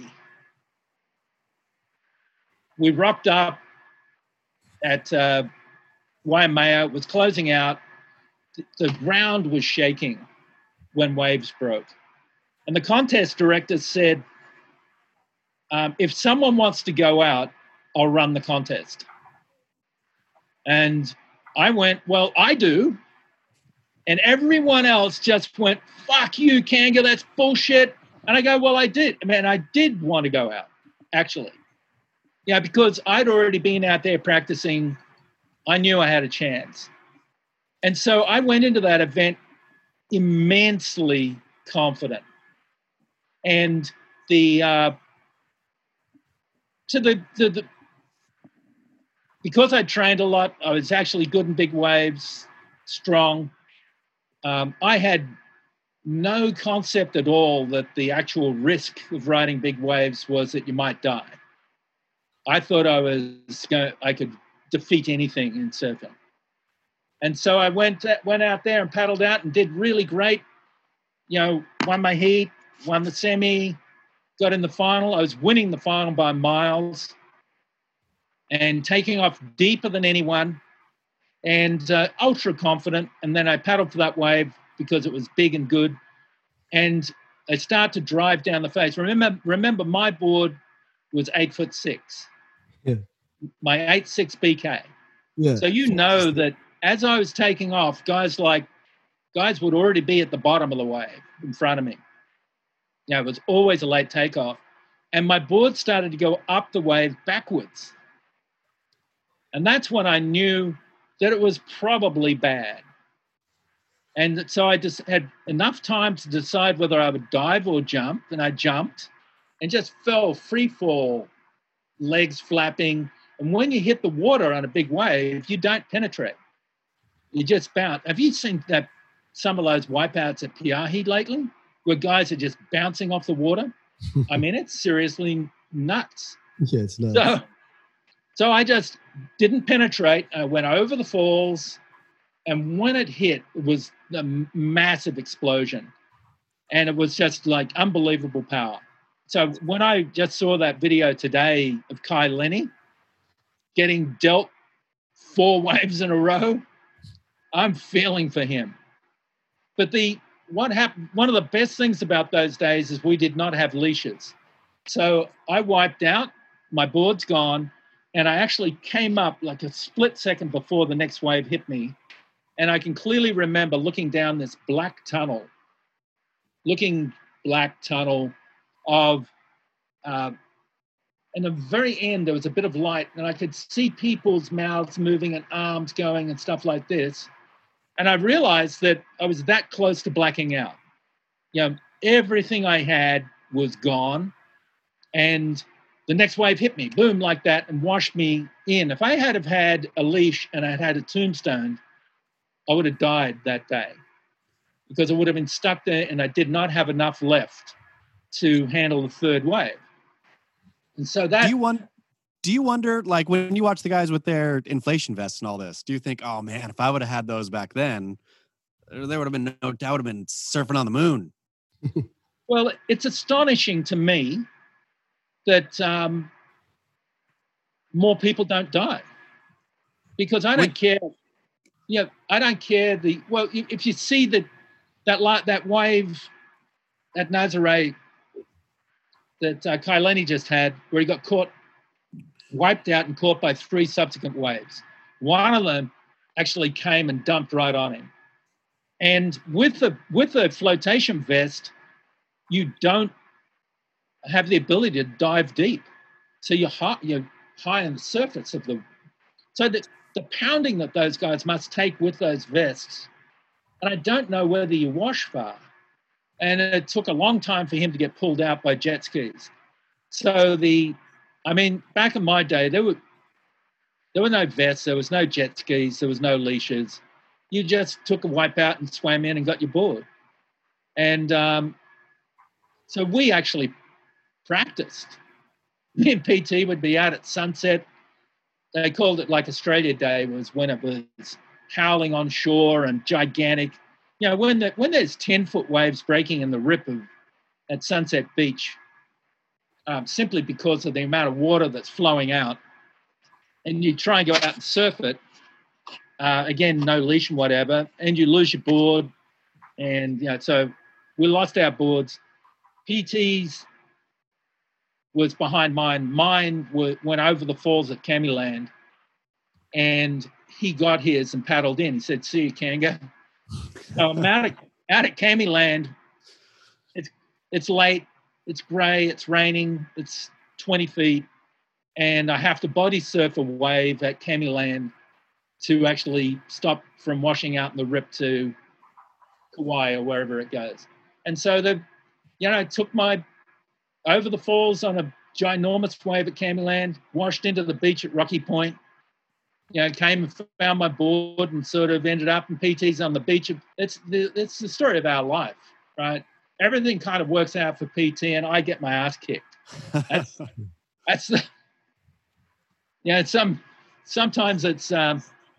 we rocked up at uh, Waimea. It was closing out. The ground was shaking when waves broke. And the contest director said, um, if someone wants to go out, I'll run the contest. And I went, well, I do. And everyone else just went, fuck you, Kanga, that's bullshit. And I go, well, I did. I mean, I did want to go out, actually. Yeah, because I'd already been out there practicing. I knew I had a chance. And so I went into that event immensely confident. And the, uh, to the, the, the, because I trained a lot, I was actually good in big waves, strong. Um, I had no concept at all that the actual risk of riding big waves was that you might die. I thought I was going, I could defeat anything in surfing. And so I went went out there and paddled out and did really great. You know, won my heat, won the semi, got in the final. I was winning the final by miles and taking off deeper than anyone and uh, ultra confident. And then I paddled for that wave because it was big and good. And I start to drive down the face. Remember, remember my board was eight foot six. Yeah. My eight six B K. Yeah. So you know that as I was taking off, guys like guys would already be at the bottom of the wave in front of me. Yeah, it was always a late takeoff. And my board started to go up the wave backwards. And that's when I knew that it was probably bad. And so I just had enough time to decide whether I would dive or jump. And I jumped and just fell free fall, legs flapping. And when you hit the water on a big wave, you don't penetrate. You just bounce. Have you seen that some of those wipeouts at Piahi lately where guys are just bouncing off the water? I mean, it's seriously nuts. Yeah, it's nuts. So, so I just didn't penetrate. I went over the falls. And when it hit, it was a massive explosion. And it was just like unbelievable power. So when I just saw that video today of Kai Lenny getting dealt four waves in a row, I'm feeling for him. But the what happened, one of the best things about those days is we did not have leashes. So I wiped out, my board's gone, and I actually came up like a split second before the next wave hit me. And I can clearly remember looking down this black tunnel, looking black tunnel of, uh, and the very end, there was a bit of light and I could see people's mouths moving and arms going and stuff like this. And I realized that I was that close to blacking out. You know, everything I had was gone. And the next wave hit me, boom, like that, and washed me in. If I had have had a leash and I'd had a tombstone, I would have died that day because I would have been stuck there and I did not have enough left to handle the third wave. And so that... Do you, want, do you wonder, like, when you watch the guys with their inflation vests and all this, do you think, oh, man, if I would have had those back then, there would have been no doubt, would have been surfing on the moon? Well, it's astonishing to me that um, more people don't die because I don't Wait. care... Yeah, I don't care. The well, if you see that that light, that wave at Nazare that uh, Kai Lenny just had, where he got caught, wiped out, and caught by three subsequent waves. One of them actually came and dumped right on him. And with the with the flotation vest, you don't have the ability to dive deep, so you're high, you're high on the surface of the. So that. The pounding that those guys must take with those vests, and I don't know whether you wash far. And it took a long time for him to get pulled out by jet skis. So the, I mean, back in my day, there were there were no vests, there was no jet skis, there was no leashes. You just took a wipe out and swam in and got your board. And um, so we actually practiced. me and P T would be out at sunset. They called it like Australia Day was when it was howling on shore and gigantic. You know, when the, when there's ten-foot waves breaking in the rip of at Sunset Beach, um, simply because of the amount of water that's flowing out, and you try and go out and surf it, uh, again, no leash and whatever, and you lose your board, and you know, so we lost our boards. P T's was behind mine. Mine w- went over the falls at Camiland, and he got his and paddled in. He said, "See you, Kanga." So I'm out at, out at Camiland. It's it's late. It's grey. It's raining. It's twenty feet, and I have to body surf a wave at Camiland to actually stop from washing out in the rip to Kauai or wherever it goes. And so the, you know, I took my over the falls on a ginormous wave at Camiland, washed into the beach at Rocky Point, you know, came and found my board and sort of ended up in P T's on the beach. It's the, it's the story of our life, right? Everything kind of works out for P T and I get my ass kicked. That's, that's the, yeah, it's some, sometimes it's, um,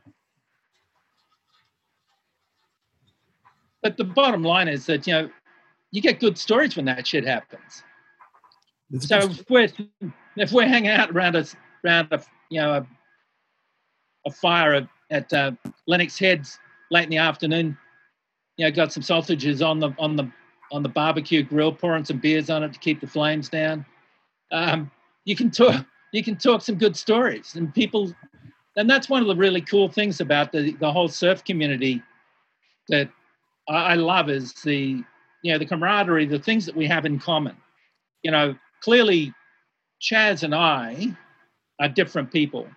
but the bottom line is that, you know, you get good stories when that shit happens. It's So just- if we're, if we're hanging out around a, around a, you know, a, a fire at, at uh, Lennox Heads late in the afternoon, you know, got some sausages on the on the on the barbecue grill, pouring some beers on it to keep the flames down. Um, you can talk you can talk some good stories, and people, and that's one of the really cool things about the the whole surf community that I, I love is the you know the camaraderie, the things that we have in common. You know, clearly, Chaz and I are different people.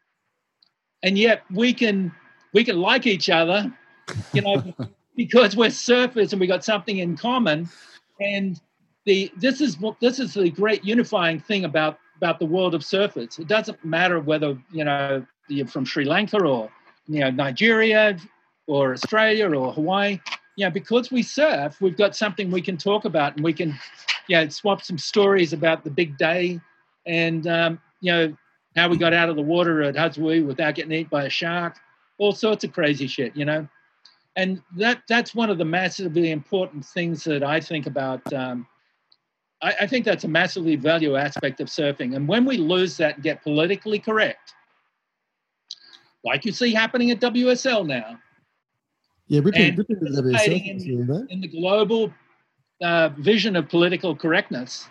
And yet we can we can like each other, you know, because we're surfers and we got something in common. And the this is what this is the great unifying thing about about the world of surfers. It doesn't matter whether you know you're from Sri Lanka or you know Nigeria or Australia or Hawaii. You know, because we surf, we've got something we can talk about, and we can, you know, swap some stories about the big day, and um, you know. How we got out of the water at Huzui without getting eaten by a shark, all sorts of crazy shit, you know. And that that's one of the massively important things that I think about. Um, I, I think that's a massively valuable aspect of surfing. And when we lose that and get politically correct, like you see happening at W S L now, yeah, ripping, and ripping the W S L. participating in, in the global uh, vision of political correctness,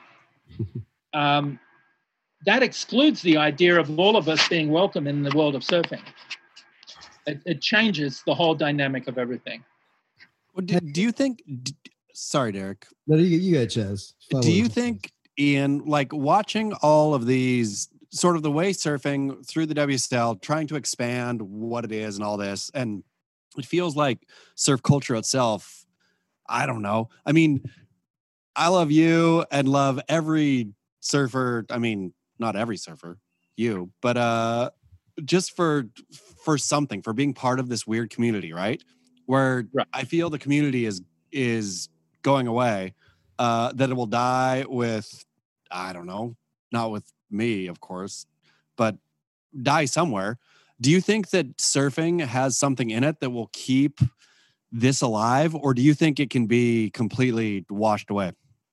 um, that excludes the idea of all of us being welcome in the world of surfing. It, it changes the whole dynamic of everything. Well, do, do you think? D- sorry, Derek. No, you, you go, Chaz. Fire Do you away. think, Ian, like watching all of these, sort of the way surfing through the W S L, trying to expand what it is and all this, and it feels like surf culture itself, I don't know. I mean, I love you and love every surfer. I mean, not every surfer, you, but uh, just for for something, for being part of this weird community, right? Where Right. I feel the community is is going away, uh, that it will die with, I don't know, not with me, of course, but die somewhere. Do you think that surfing has something in it that will keep this alive, or do you think it can be completely washed away?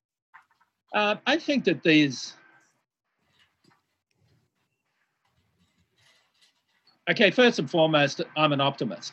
Uh, I think that these... Okay, first and foremost, I'm an optimist.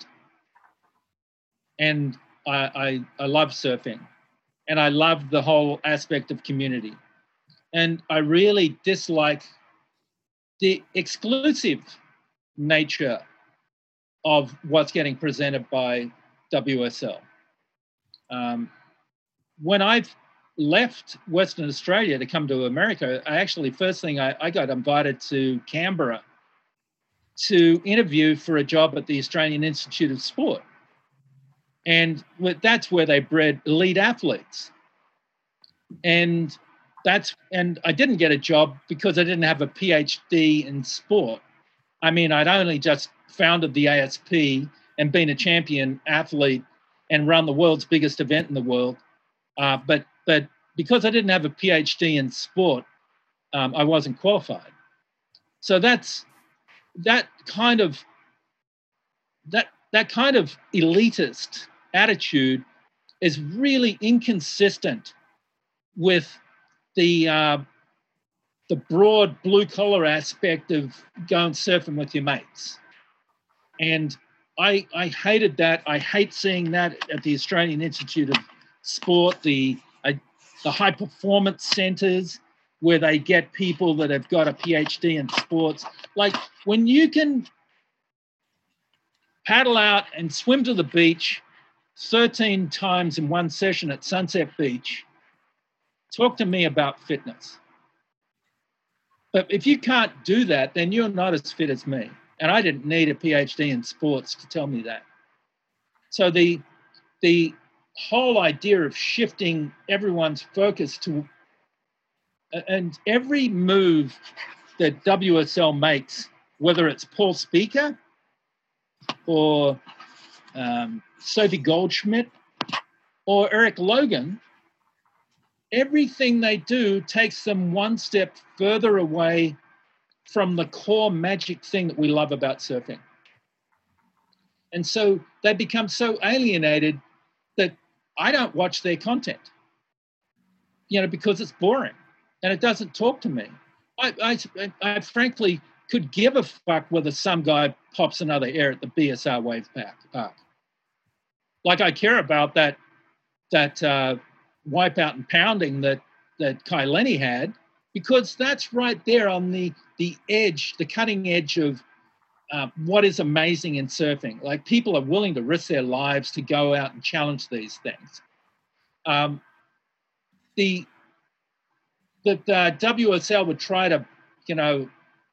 And I, I, I love surfing. And I love the whole aspect of community. And I really dislike the exclusive nature of what's getting presented by W S L. Um, when I left Western Australia to come to America, I actually, first thing, I, I got invited to Canberra to interview for a job at the Australian Institute of Sport. And that's where they bred elite athletes. And that's, and I didn't get a job because I didn't have a PhD in sport. I mean, I'd only just founded the A S P and been a champion athlete and run the world's biggest event in the world. Uh, but but because I didn't have a PhD in sport, um, I wasn't qualified. So that's that kind of that that kind of elitist attitude is really inconsistent with the uh, the broad blue collar aspect of going surfing with your mates. And I I hated that. I hate seeing that at the Australian Institute of Sport, the uh, the high performance centres where they get people that have got a PhD in sports. Like when you can paddle out and swim to the beach thirteen times in one session at Sunset Beach, talk to me about fitness. But if you can't do that, then you're not as fit as me. And I didn't need a PhD in sports to tell me that. So the the whole idea of shifting everyone's focus to, and every move that W S L makes, whether it's Paul Speaker or um, Sophie Goldschmidt or Eric Logan, everything they do takes them one step further away from the core magic thing that we love about surfing. And so they become so alienated that I don't watch their content, you know, because it's boring and it doesn't talk to me. I, I, I frankly could give a fuck whether some guy pops another air at the B S R Wave Park. Like I care about that that uh, wipeout and pounding that that Kai Lenny had, because that's right there on the the edge, the cutting edge of uh, what is amazing in surfing. Like people are willing to risk their lives to go out and challenge these things. Um, the that uh, W S L would try to, you know,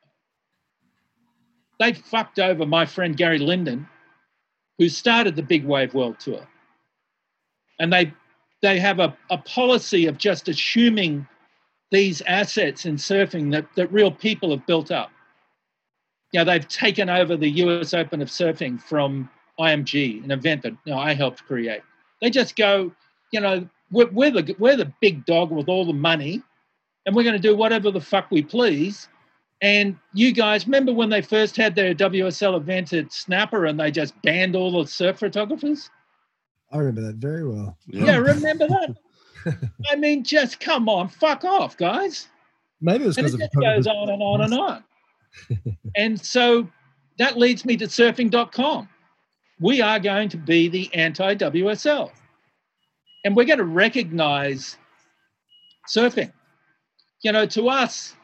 they fucked over my friend Gary Linden, who started the Big Wave World Tour. And they they have a, a policy of just assuming these assets in surfing that, that real people have built up. You know, they've taken over the U S Open of Surfing from I M G, an event that you know, I helped create. They just go, you know, we're, we're, the, we're the big dog with all the money, and we're going to do whatever the fuck we please. And you guys, remember when they first had their W S L event at Snapper and they just banned all the surf photographers? I remember that very well. Yeah, yeah remember that? I mean, just come on, fuck off, guys. Maybe it was because and it just goes on and on and on. And so that leads me to surfing dot com. We are going to be the anti-W S L. And we're going to recognize surfing. You know, to us,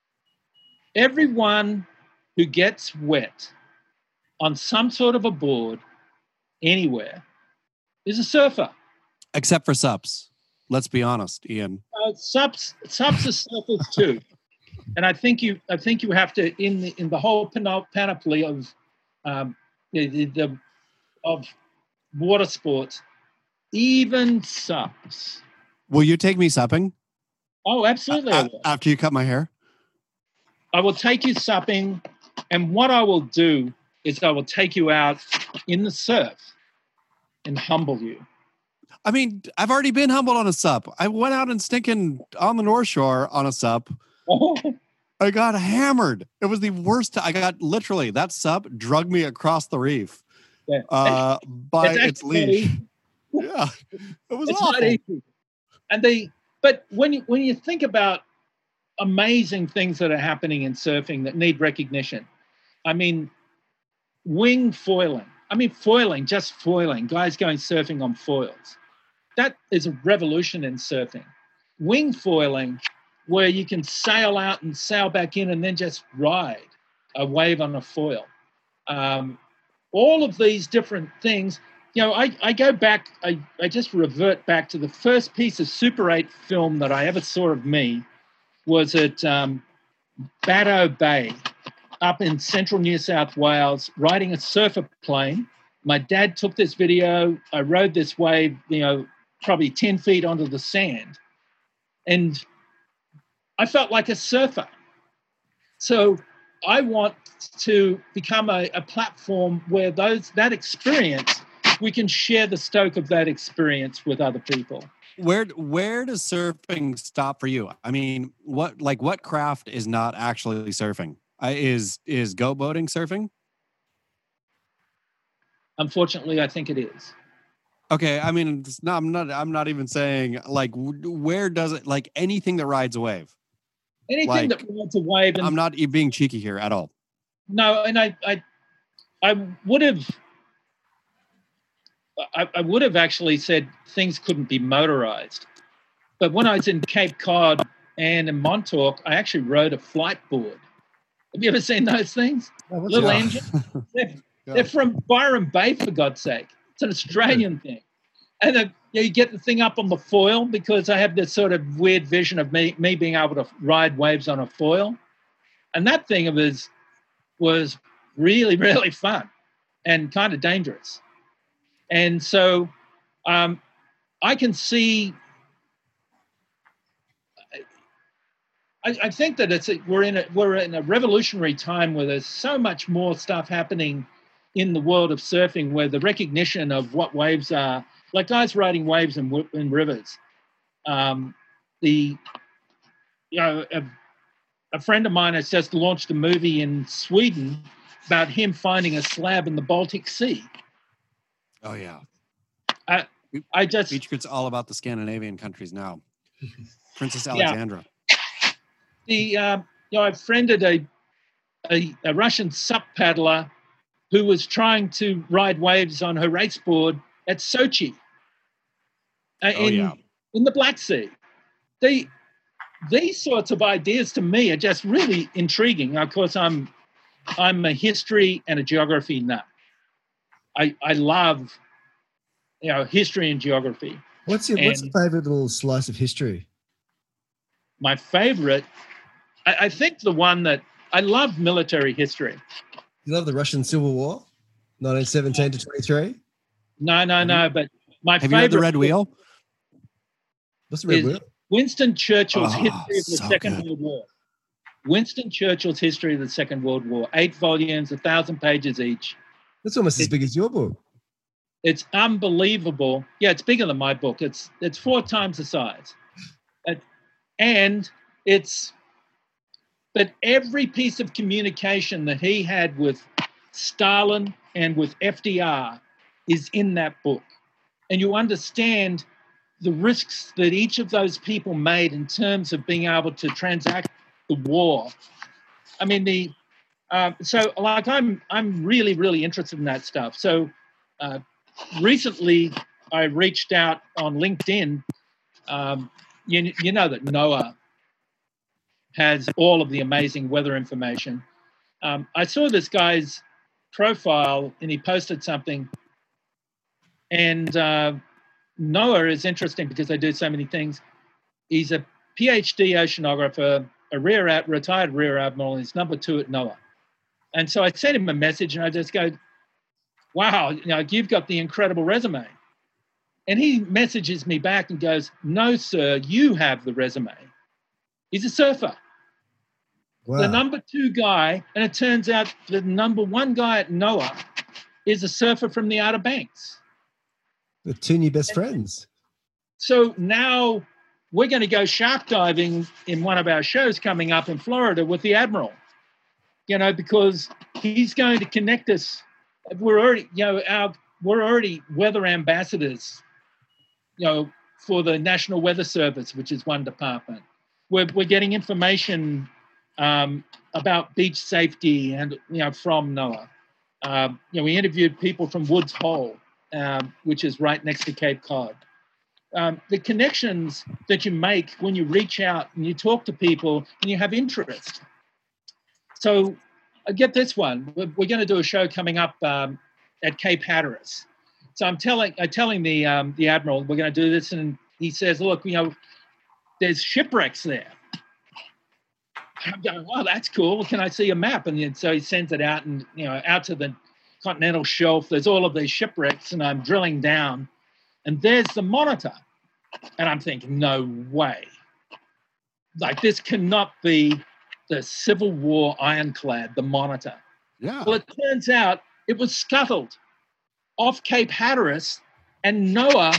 everyone who gets wet on some sort of a board anywhere is a surfer. Except for subs. Let's be honest, Ian. Uh, subs, subs are surfers too. And I think you, I think you have to in the in the whole panoply of um, the, the, the of water sports, even subs. Will you take me supping? Oh, absolutely. A- after you cut my hair, I will take you supping, and what I will do is I will take you out in the surf and humble you. I mean, I've already been humbled on a sup. I went out and stinking on the North Shore on a sup. Oh. I got hammered. It was the worst. I got literally that sup drugged me across the reef yeah. uh, by it's its leash. Yeah, it was it's awful. Not easy. And they, but when you when you think about amazing things that are happening in surfing that need recognition, I mean, wing foiling. I mean, foiling, just foiling. Guys going surfing on foils. That is a revolution in surfing. Wing foiling, where you can sail out and sail back in and then just ride a wave on a foil. Um, all of these different things, you know, I, I go back, I, I just revert back to the first piece of Super eight film that I ever saw of me was at um, Baddo Bay up in central New South Wales, riding a surfer plane. My dad took this video. I rode this wave, you know, probably ten feet onto the sand. And I felt like a surfer. So I want to become a, a platform where those that experience, we can share the stoke of that experience with other people. where where does surfing stop for you? I mean, what like what craft is not actually surfing? Uh, is is go boating surfing? Unfortunately, I think it is. Okay, I mean, it's no, I'm not. I'm not even saying like where does it like anything that rides a wave. Anything like, that rides a wave. And, I'm not being cheeky here at all. No, and I I I would have. I, I would have actually said things couldn't be motorized. But when I was in Cape Cod and in Montauk, I actually rode a flight board. Have you ever seen those things? Oh, what's Little that? engine. They're, Yeah. they're from Byron Bay, for God's sake. It's an Australian thing. And then, you, know, you get the thing up on the foil, because I have this sort of weird vision of me, me being able to ride waves on a foil. And that thing was, was really, really fun and kind of dangerous. And so um, I can see, I, I think that it's a, we're in a we're in a revolutionary time where there's so much more stuff happening in the world of surfing, where the recognition of what waves are, like guys riding waves in, in rivers. Um, the you know a, a friend of mine has just launched a movie in Sweden about him finding a slab in the Baltic Sea. Oh yeah. I, I just Feature's all about the Scandinavian countries now. Princess Yeah. Alexandra. the uh, you know I friended a, a a Russian sup paddler who was trying to ride waves on her race board at Sochi uh, Oh in yeah. in the Black Sea. They these sorts of ideas to me are just really intriguing. Of course, I'm I'm a history and a geography nut. I I love you know history and geography. What's your What's And- your favorite little slice of history? My favorite, I, I think the one that I love military history. You love the Russian Civil War, nineteen seventeen to twenty-three. No, no, no. But my Have you favorite read the Red Wheel? What's the red is wheel? Winston Churchill's Oh, history of the so Second good. World War. Winston Churchill's history of the Second World War. Eight volumes, a thousand pages each. That's almost as it- big as your book. It's unbelievable. Yeah, it's bigger than my book. It's it's four times the size. It- and it's but every piece of communication that he had with Stalin and with F D R is in that book. And you understand the risks that each of those people made in terms of being able to transact the war. I mean, the uh, so like I'm I'm really really interested in that stuff. So uh, recently I reached out on LinkedIn. Um, you, you know that NOAA has all of the amazing weather information. Um, I saw this guy's profile and he posted something. And uh, NOAA is interesting because they do so many things. He's a PhD oceanographer, a rear ad, retired rear admiral, and he's number two at NOAA. And so I sent him a message and I just go, wow, you know, you've got the incredible resume. And he messages me back and goes, no, sir, you have the resume. He's a surfer. Wow. The number two guy, and it turns out the number one guy at NOAA is a surfer from the Outer Banks. The two new best friends. So now we're going to go shark diving in one of our shows coming up in Florida with the Admiral, you know, because he's going to connect us. We're already, you know, our, we're already weather ambassadors, you know, for the National Weather Service, which is one department. We're, we're getting information um, about beach safety and, you know, from NOAA. Um, you know, we interviewed people from Woods Hole, um, which is right next to Cape Cod. Um, the connections that you make when you reach out and you talk to people and you have interest. So I get this one. We're, we're going to do a show coming up um, at Cape Hatteras. So I'm telling, I'm telling the um, the Admiral we're going to do this, and he says, "Look, you know, there's shipwrecks there." I'm going, "Oh, that's cool. Can I see a map?" And then, so he sends it out, and you know, out to the continental shelf. There's all of these shipwrecks, and I'm drilling down, and there's the Monitor, and I'm thinking, "No way! Like this cannot be the Civil War ironclad, the Monitor." Yeah. Well, it turns out it was scuttled off Cape Hatteras, and NOAA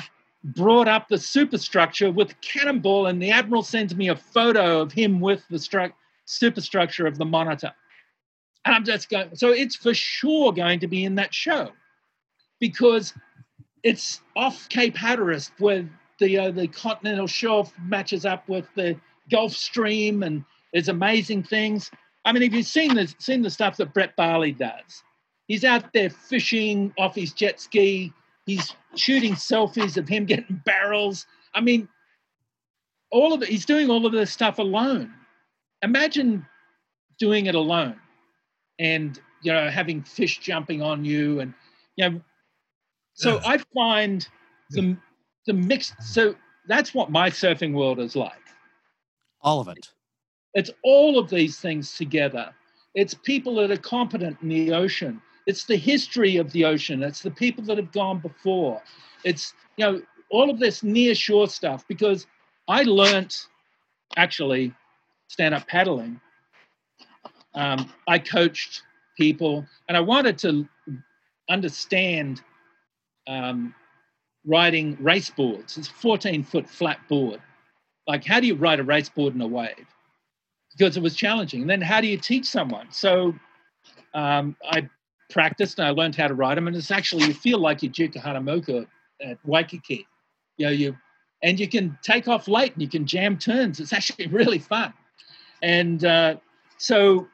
brought up the superstructure with Cannonball, and the Admiral sends me a photo of him with the stru- superstructure of the Monitor. And I'm just going, so it's for sure going to be in that show because it's off Cape Hatteras where the uh, the continental shelf matches up with the Gulf Stream, and there's amazing things. I mean, have you seen the, seen the stuff that Brett Barley does? He's out there fishing off his jet ski. He's shooting selfies of him getting barrels. I mean, all of it, he's doing all of this stuff alone. Imagine doing it alone and, you know, having fish jumping on you. And, you know, so I find the, the mix. So that's what my surfing world is like. All of it. It's all of these things together. It's people that are competent in the ocean. It's the history of the ocean. It's the people that have gone before. It's, you know, all of this near shore stuff, because I learnt actually stand-up paddling. Um, I coached people, and I wanted to understand um, riding race boards. It's a fourteen-foot flat board. Like, how do you ride a race board in a wave? Because it was challenging. And then how do you teach someone? So um, I practiced and I learned how to ride them. And it's actually, you feel like you're Duke of Hanamoku at Waikiki. You know, you, and you can take off late and you can jam turns. It's actually really fun. And uh, so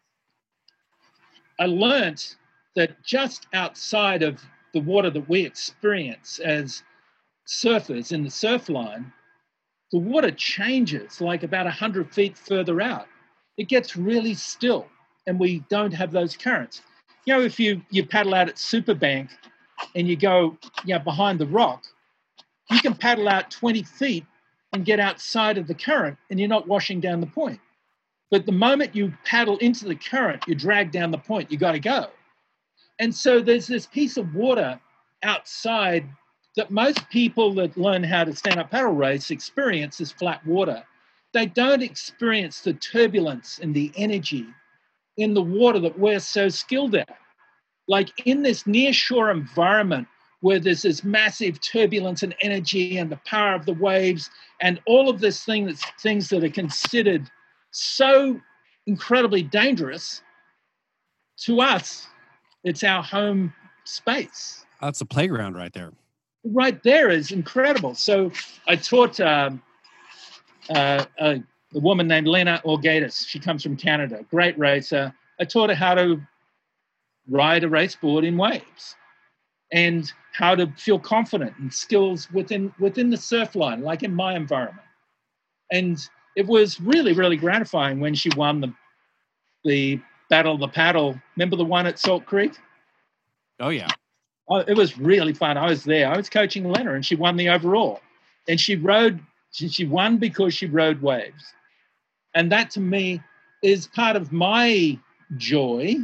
I learned that just outside of the water that we experience as surfers in the surf line, the water changes like about one hundred feet further out. It gets really still, and we don't have those currents. You know, if you, you paddle out at Superbank and you go, you know, behind the rock, you can paddle out twenty feet and get outside of the current, and you're not washing down the point. But the moment you paddle into the current, you drag down the point, you got to go. And so there's this piece of water outside that most people that learn how to stand up paddle race experience as flat water. They don't experience the turbulence and the energy in the water that we're so skilled at. Like in this near shore environment where there's this massive turbulence and energy and the power of the waves and all of this thing that's things that are considered so incredibly dangerous, to us, it's our home space. That's a playground right there. Right there is incredible. So I taught um, uh, a, a woman named Lena Orgatis. She comes from Canada, great racer. I taught her how to ride a race board in waves and how to feel confident and skills within within the surf line, like in my environment. And it was really, really gratifying when she won the the Battle of the Paddle. Remember the one at Salt Creek? Oh, yeah. Oh, it was really fun. I was there. I was coaching Lena, and she won the overall. And she rode, she, she won because she rode waves. And that, to me, is part of my joy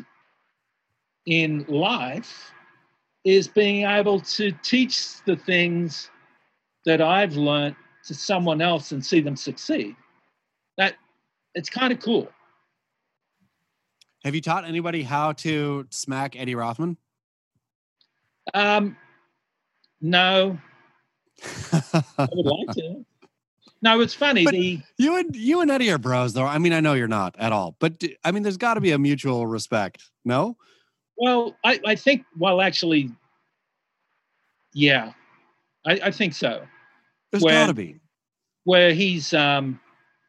in life, is being able to teach the things that I've learned to someone else and see them succeed. That, it's kind of cool. Have you taught anybody how to smack Eddie Rothman? Um, no. I would like to. No, it's funny. But the you and you and Eddie are bros, though. I mean, I know you're not at all, but I mean, there's got to be a mutual respect. No? Well, I, I think. Well, actually, yeah, I, I think so. There's where, got to be. Where he's um.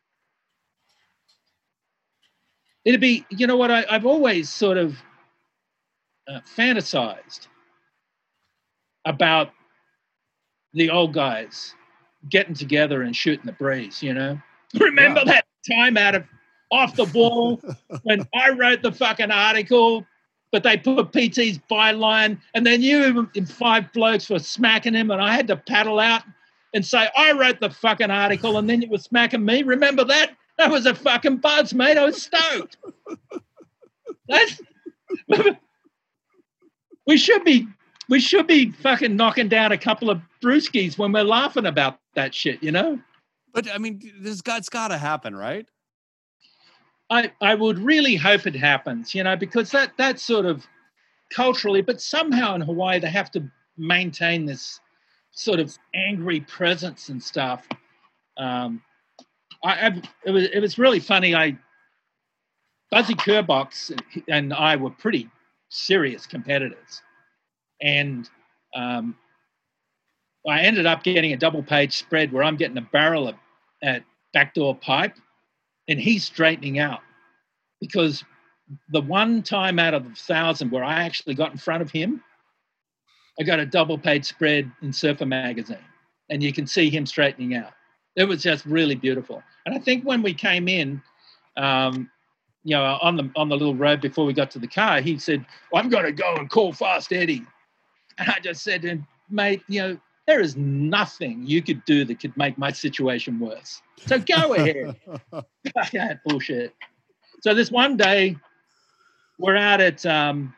It'd be, you know what? I, I've always sort of uh, fantasized about the old guys getting together and shooting the breeze, you know? Remember yeah. that time out of Off the Ball when I wrote the fucking article, but they put P T's byline, and then you and five blokes were smacking him, and I had to paddle out and say, I wrote the fucking article, and then you were smacking me. Remember that? That was a fucking buzz, mate. I was stoked. That's, we should be we should be fucking knocking down a couple of brewskis when we're laughing about that shit, you know? But I mean, this got, it's got to happen, right? I, I would really hope it happens, you know, because that that sort of culturally, but somehow in Hawaii they have to maintain this sort of angry presence and stuff. Um, I, I it was it was really funny. I Buzzy Kerbox and I were pretty serious competitors, and um, I ended up getting a double page spread where I'm getting a barrel of, at backdoor pipe, and he's straightening out, because the one time out of a thousand where I actually got in front of him, I got a double page spread in Surfer magazine, and you can see him straightening out. It was just really beautiful. And I think when we came in, um, you know, on the on the little road before we got to the car, he said, well, I'm going to go and call Fast Eddie. And I just said to him, mate, you know, there is nothing you could do that could make my situation worse. So go ahead. Yeah, bullshit. So this one day, we're out at um,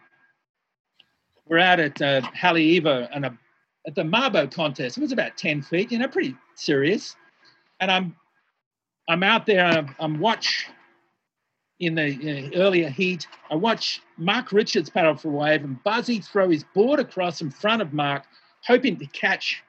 we're out at uh, Haleiwa and a, at the Mabo contest. It was about ten feet, you know, pretty serious. And I'm I'm out there. I'm, I'm watch in the, in the earlier heat. I watch Mark Richards paddle for a wave, and Buzzy throw his board across in front of Mark, hoping to catch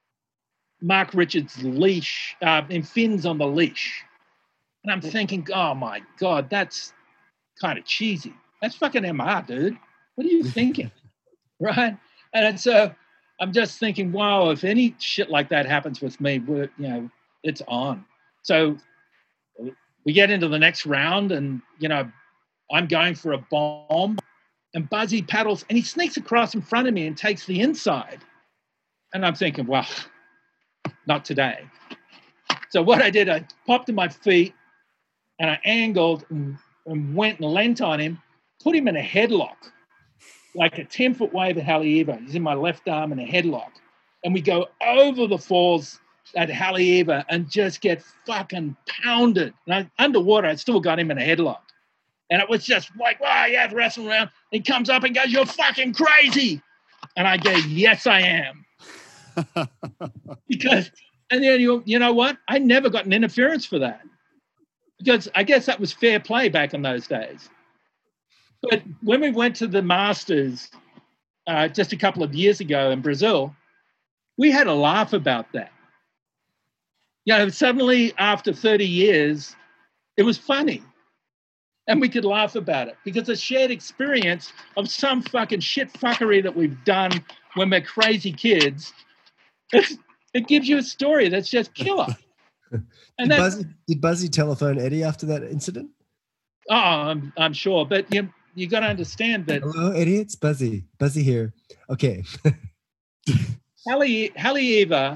Mark Richards' leash, uh, and fins on the leash. And I'm thinking, oh my God, that's kind of cheesy. That's fucking M R, dude. What are you thinking? Right? And so I'm just thinking, wow, if any shit like that happens with me, we're, you know, it's on. So we get into the next round, and, you know, I'm going for a bomb, and Buzzy paddles, and he sneaks across in front of me and takes the inside. And I'm thinking, well, not today. So what I did, I popped to my feet, and I angled and, and went and leant on him, put him in a headlock, like a ten-foot wave at Haleiwa. He's in my left arm in a headlock. And we go over the falls at Haleiwa and just get fucking pounded. And I, underwater, I still got him in a headlock. And it was just like, wow, yeah, wrestling around. He comes up and goes, you're fucking crazy. And I go, yes, I am. Because, and then you, you know what? I never got an interference for that. Because I guess that was fair play back in those days. But when we went to the Masters uh, just a couple of years ago in Brazil, we had a laugh about that. You know, suddenly after thirty years, it was funny. And we could laugh about it because a shared experience of some fucking shit fuckery that we've done when we're crazy kids, it gives you a story that's just killer. And did, Buzzy, did Buzzy telephone Eddie after that incident? Oh, I'm, I'm sure. But you, you got to understand that. Hello, Eddie, it's Buzzy. Buzzy here. Okay. Haleiwa,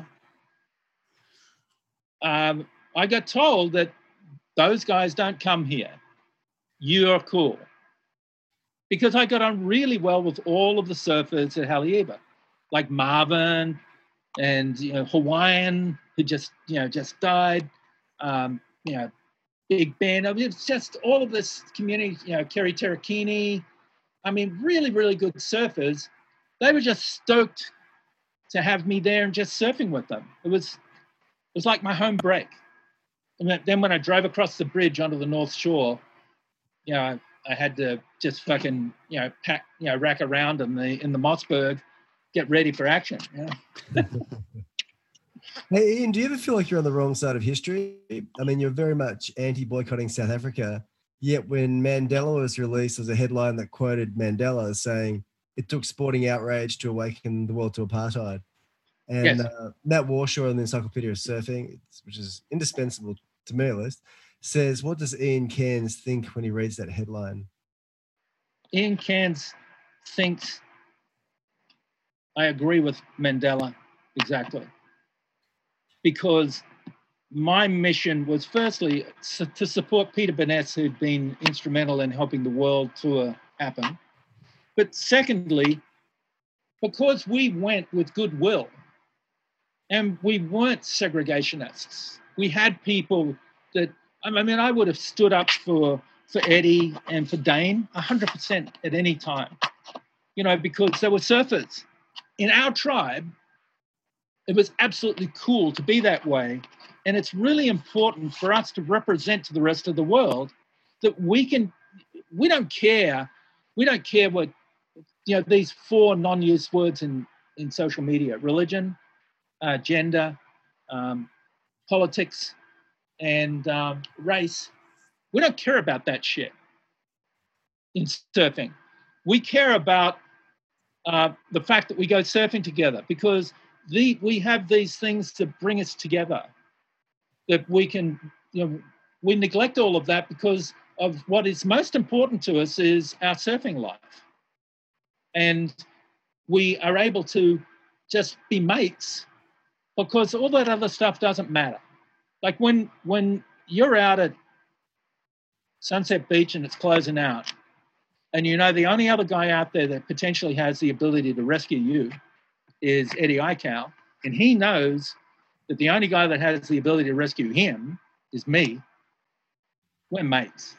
um, I got told that those guys don't come here. You're cool. Because I got on really well with all of the surfers at Haleiwa, like Marvin and, you know, Hawaiian, who just, you know, just died, um, you know, Big Ben. I mean, it's just all of this community, you know, Kerry Terrakini. I mean, really, really good surfers. They were just stoked to have me there and just surfing with them. It was, it was like my home break. And then when I drove across the bridge onto the North Shore, you know, I, I had to just fucking, you know, pack, you know, rack around in the in the Mossberg, get ready for action. You know? Hey, Ian, do you ever feel like you're on the wrong side of history? I mean, you're very much anti-boycotting South Africa, yet when Mandela was released, there's a headline that quoted Mandela as saying, it took sporting outrage to awaken the world to apartheid. And yes. uh, Matt Warshaw in the Encyclopedia of Surfing, which is indispensable to me at least, says, what does Ian Cairns think when he reads that headline? Ian Cairns thinks, I agree with Mandela, exactly. Because my mission was firstly to support Peter Burness, who'd been instrumental in helping the world tour happen. But secondly, because we went with goodwill and we weren't segregationists. We had people that, I mean, I would have stood up for, for Eddie and for Dane one hundred percent at any time, you know, because they were surfers. In our tribe, it was absolutely cool to be that way. And it's really important for us to represent to the rest of the world that we can, we don't care, we don't care what, you know, these four non-use words in, in social media, religion, uh, gender, um, politics, and um, race. We don't care about that shit in surfing. We care about uh, the fact that we go surfing together, because the, we have these things that bring us together, that we can, you know, we neglect all of that because of what is most important to us is our surfing life. And we are able to just be mates because all that other stuff doesn't matter. Like when, when you're out at Sunset Beach and it's closing out, and you know the only other guy out there that potentially has the ability to rescue you is Eddie Aikau, and he knows that the only guy that has the ability to rescue him is me, we're mates.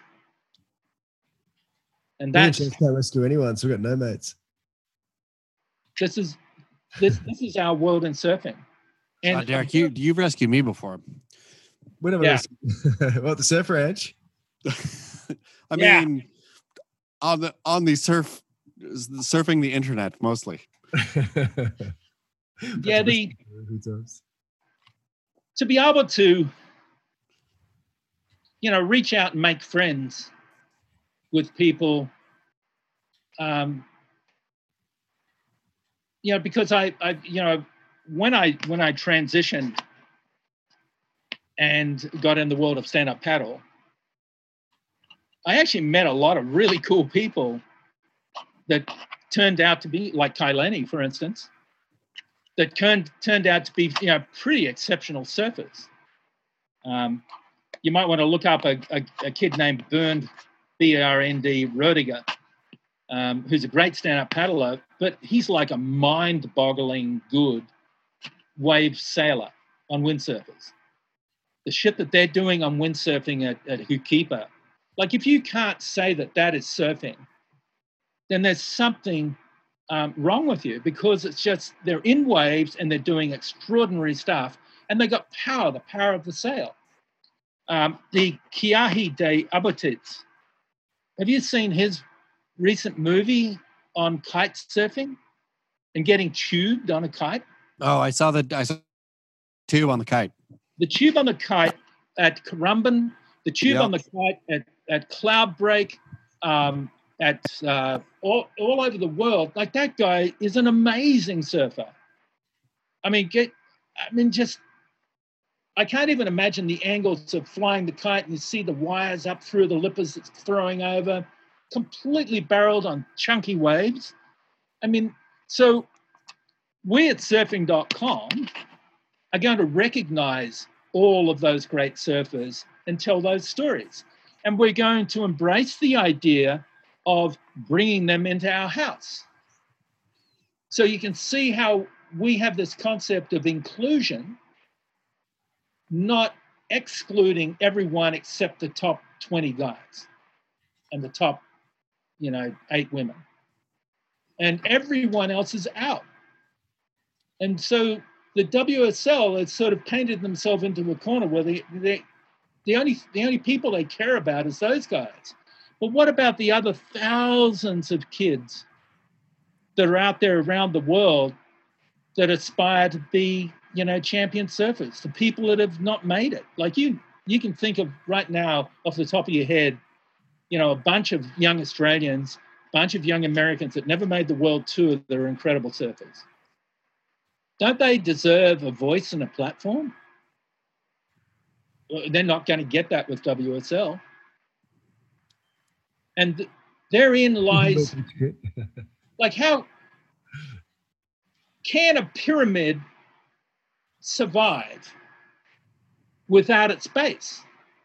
And that's... Me can't rescue anyone, so we've got no mates. This is this this is our world in surfing. And uh, Derek, you you've rescued me before. Whenever yeah. What, the surf ranch? I yeah. mean, on the on the surf, surfing the internet mostly. yeah, the to be able to, you know, reach out and make friends with people. Um, you know, because I, I, you know, when I when I transitioned and got in the world of stand-up paddle, I actually met a lot of really cool people that turned out to be, like Kai Lenny, for instance, that turned turned out to be, you know, pretty exceptional surfers. Um, you might want to look up a, a, a kid named Bernd, B R N D Roediger, um, who's a great stand-up paddler, but he's like a mind-boggling good wave sailor on windsurfers. The shit that they're doing on windsurfing at, at Hukipa, like if you can't say that that is surfing, then there's something um, wrong with you, because it's just, they're in waves and they're doing extraordinary stuff, and they got power, the power of the sail. Um, the Kiahi de Abotitz, have you seen his recent movie on kite surfing and getting tubed on a kite? Oh, I saw the I saw tube on the kite. The tube on the kite at Currumbin, the tube Yep. on the kite at, at Cloudbreak, um, at uh, all, all over the world. Like, that guy is an amazing surfer. I mean, get, I mean, just, I can't even imagine the angles of flying the kite, and you see the wires up through the lippers it's throwing over, completely barreled on chunky waves. I mean, so we at surfing dot com are going to recognize all of those great surfers and tell those stories. And we're going to embrace the idea of bringing them into our house. So you can see how we have this concept of inclusion, not excluding everyone except the top twenty guys and the top, you know, eight women. And everyone else is out. And so the W S L has sort of painted themselves into a corner where they, they, the only the only people they care about is those guys. But what about the other thousands of kids that are out there around the world that aspire to be, you know, champion surfers, the people that have not made it? Like, you you can think of right now off the top of your head, you know, a bunch of young Australians, a bunch of young Americans that never made the world tour that are incredible surfers. Don't they deserve a voice and a platform? They're not going to get that with W S L. And therein lies, like, how can a pyramid survive without its base?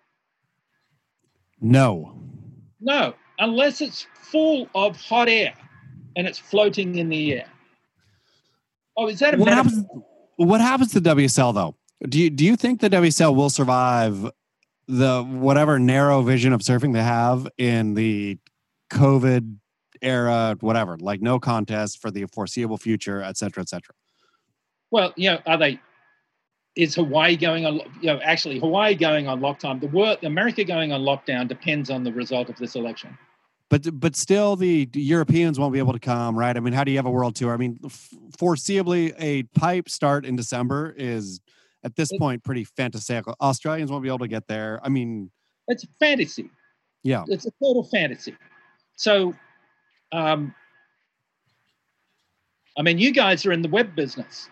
No. No, unless it's full of hot air and it's floating in the air. Oh, is that a what metaphor? happens, what happens to W S L though? Do you do you think the W S L will survive the whatever narrow vision of surfing they have in the COVID era, whatever, like no contest for the foreseeable future, et cetera, et cetera? Well, you know, are they? Is Hawaii going on? You know, actually, Hawaii going on lockdown. The world, America going on lockdown depends on the result of this election. But but still, the Europeans won't be able to come, right? I mean, how do you have a world tour? I mean, f- foreseeably, a pipe start in December is at this point pretty fantastical. Australians won't be able to get there. I mean, it's fantasy. Yeah, it's a total fantasy. So, um, I mean, you guys are in the web business.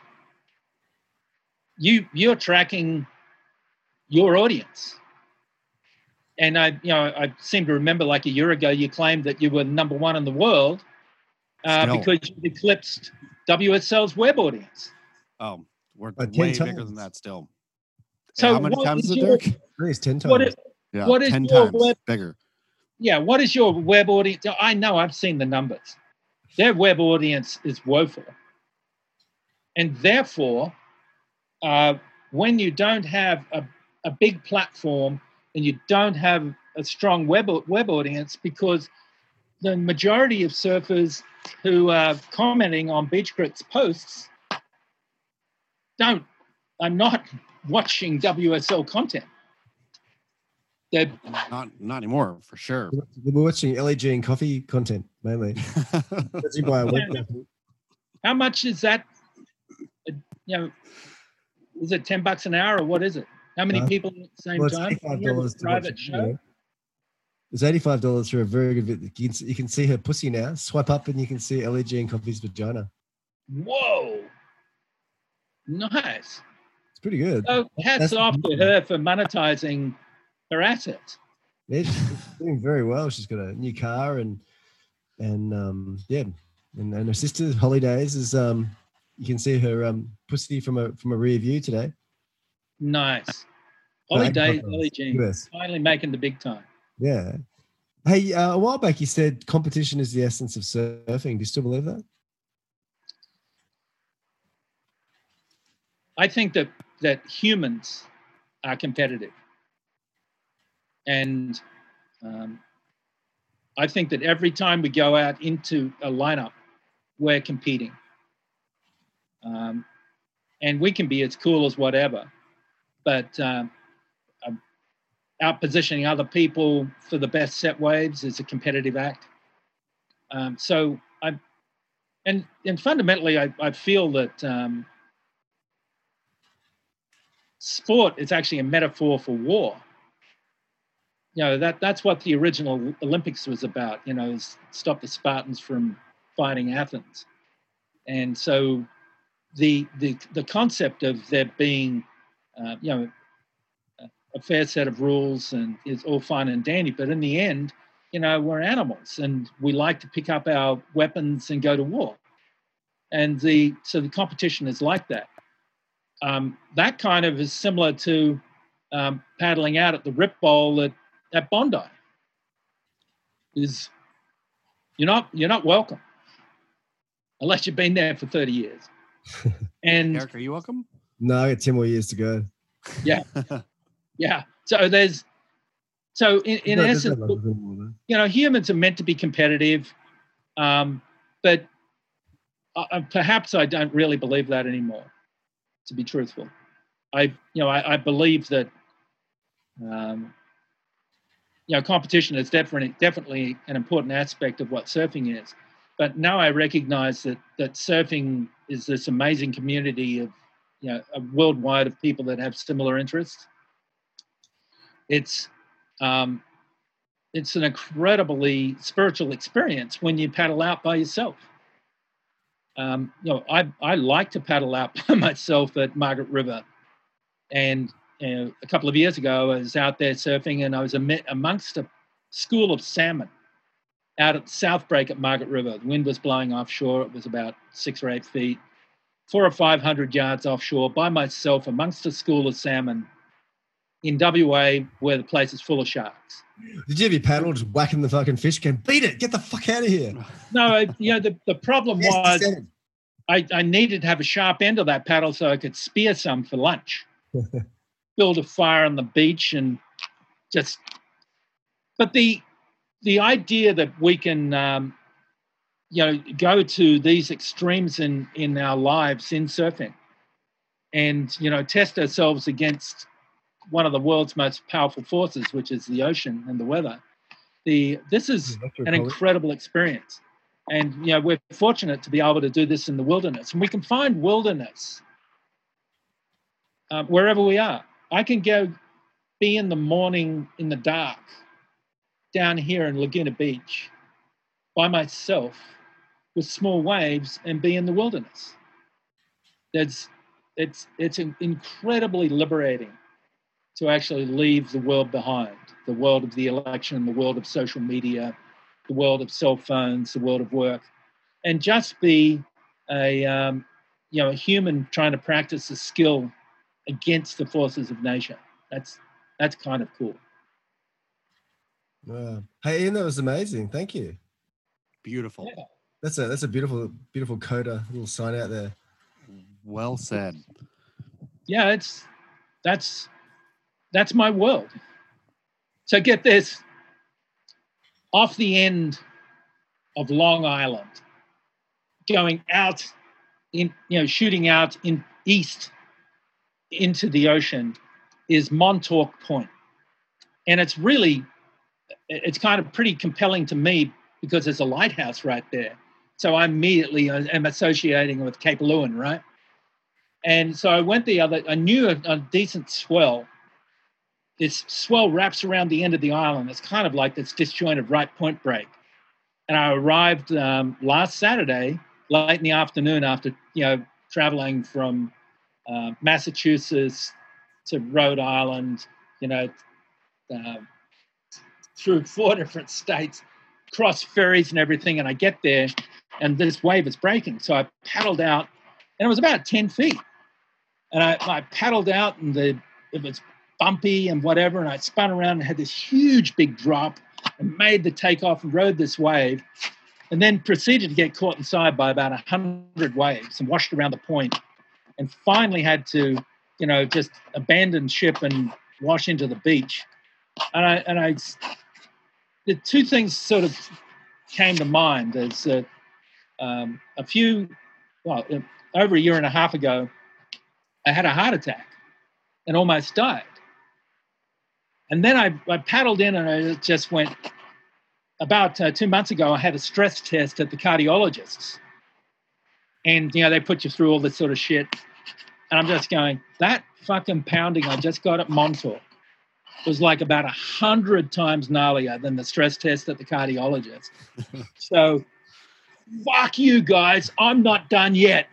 You you're tracking your audience. And I, you know, I seem to remember like a year ago, you claimed that you were number one in the world uh, because you eclipsed W S L's web audience. Oh, we're Uh, way times. bigger than that still. So yeah, how many times is it, Derek? I think it's ten times. What is, Yeah, what is ten your times web, bigger. Yeah, what is your web audience? I know, I've seen the numbers. Their web audience is woeful. And therefore, uh, when you don't have a, a big platform and you don't have a strong web web audience, because the majority of surfers who are commenting on Beach Grit's posts don't, are not watching W S L content. They're Not not anymore, for sure. We're watching L E G and coffee content mainly. Judging by our web. How much is that? You know, is it ten bucks an hour or what is it? How many Uh, people at the same Well, it's time? eighty-five dollars to watch Private a show. video. It's eighty-five dollars for a very good video. You can, you can see her pussy now. Swipe up and you can see L E G and Coffee's vagina. Whoa, nice. It's pretty good. So hats That's- off to her for monetizing her assets. Yeah, she's doing very well. She's got a new car and and um, yeah, and, and her sister Holidays is um, you can see her um, pussy from a from a rear view today. Nice. No, Holiday, eighty-five Ellie Jean, U S. finally making the big time. Yeah. Hey, uh, a while back you said competition is the essence of surfing. Do you still believe that? I think that that humans are competitive, and um, I think that every time we go out into a lineup, we're competing, um, and we can be as cool as whatever, but um, um, out positioning other people for the best set waves is a competitive act. Um, so I, and and fundamentally, I, I feel that. Um, Sport is actually a metaphor for war. You know, that that's what the original Olympics was about, you know, is stop the Spartans from fighting Athens. And so the the the concept of there being, uh, you know, a, a fair set of rules and is all fine and dandy, but in the end, you know, we're animals and we like to pick up our weapons and go to war. And the so the competition is like that. Um, that kind of is similar to um, paddling out at the Rip Bowl at, at Bondi. Is you're not you're not welcome unless you've been there for thirty years. And Eric, are you welcome? No, I got ten more years to go. yeah, yeah. So there's so in, in No, essence, no love anymore, though. you know, humans are meant to be competitive, um, but uh, perhaps I don't really believe that anymore. To be truthful, I you know I, I believe that um, you know competition is definitely definitely an important aspect of what surfing is, but now I recognize that that surfing is this amazing community of you know a worldwide of people that have similar interests. It's um, it's an incredibly spiritual experience when you paddle out by yourself. Um, you know, I, I like to paddle out by myself at Margaret River. And you know, a couple of years ago, I was out there surfing and I was am- amongst a school of salmon out at the South Break at Margaret River. The wind was blowing offshore. It was about six or eight feet, four or five hundred yards offshore by myself amongst a school of salmon in W A where the place is full of sharks. Did you have your paddle just whacking the fucking fish? Going, beat it, get the fuck out of here. No, I, you know, the, the problem Yes, was descended. I, I needed to have a sharp end of that paddle so I could spear some for lunch. Build a fire on the beach and just. But the the idea that we can, um, you know, go to these extremes in in our lives in surfing, and you know, test ourselves against one of the world's most powerful forces, which is the ocean and the weather, the this is an incredible experience. And, you know, we're fortunate to be able to do this in the wilderness. And we can find wilderness um, wherever we are. I can go be in the morning in the dark down here in Laguna Beach by myself with small waves and be in the wilderness. That's, it's, it's incredibly liberating to actually leave the world behind, the world of the election, the world of social media, the world of cell phones, the world of work, and just be a, um, you know, a human trying to practice a skill against the forces of nature. That's, that's kind of cool. Wow. Hey, Ian, that was amazing. Thank you. Beautiful. Yeah. That's a, that's a beautiful, beautiful coda, little sign out there. Well said. Yeah, it's, that's, that's my world. So get this, off the end of Long Island, going out in, you know, shooting out in east into the ocean is Montauk Point. And it's really, it's kind of pretty compelling to me because there's a lighthouse right there. So I immediately am associating with Cape Lewin, right? And so I went the other, I knew a, a decent swell. This swell wraps around the end of the island. It's kind of like this disjointed right point break. And I arrived um, last Saturday, late in the afternoon after, you know, traveling from uh, Massachusetts to Rhode Island, you know, uh, through four different states, cross ferries and everything. And I get there and this wave is breaking. So I paddled out and it was about ten feet. And I, I paddled out and the it was bumpy and whatever, and I spun around and had this huge big drop and made the takeoff and rode this wave, and then proceeded to get caught inside by about a hundred waves and washed around the point, and finally had to, you know, just abandon ship and wash into the beach. And I, and I, the two things sort of came to mind. There's a, um, a few, well, over a year and a half ago, I had a heart attack and almost died. And then I, I paddled in and I just went, about uh, two months ago, I had a stress test at the cardiologists. And, you know, they put you through all this sort of shit. And I'm just going, that fucking pounding I just got at Montauk was like about a hundred times gnarlier than the stress test at the cardiologist. So, fuck you guys, I'm not done yet.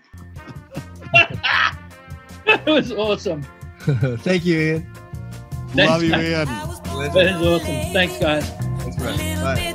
It was awesome. Thank you, Ian. Thanks, Love you, guys. Ian. That is awesome. Thanks, guys. Thanks, bro. Bye.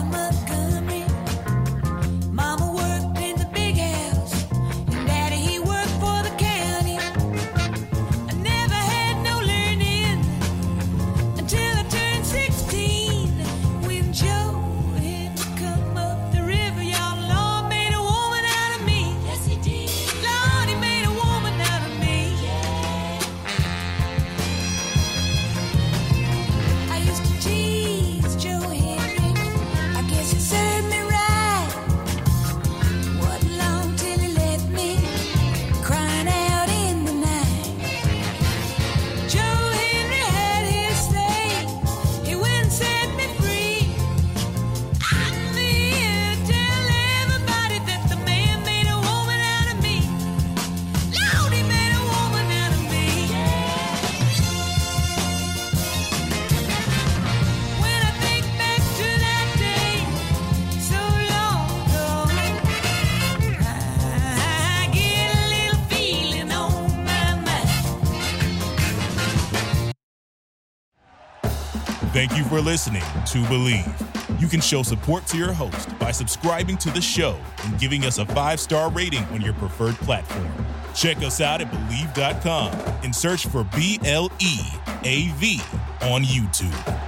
Thank you for listening to Believe. You can show support to your host by subscribing to the show and giving us a five-star rating on your preferred platform. Check us out at Believe dot com and search for B L E A V on YouTube.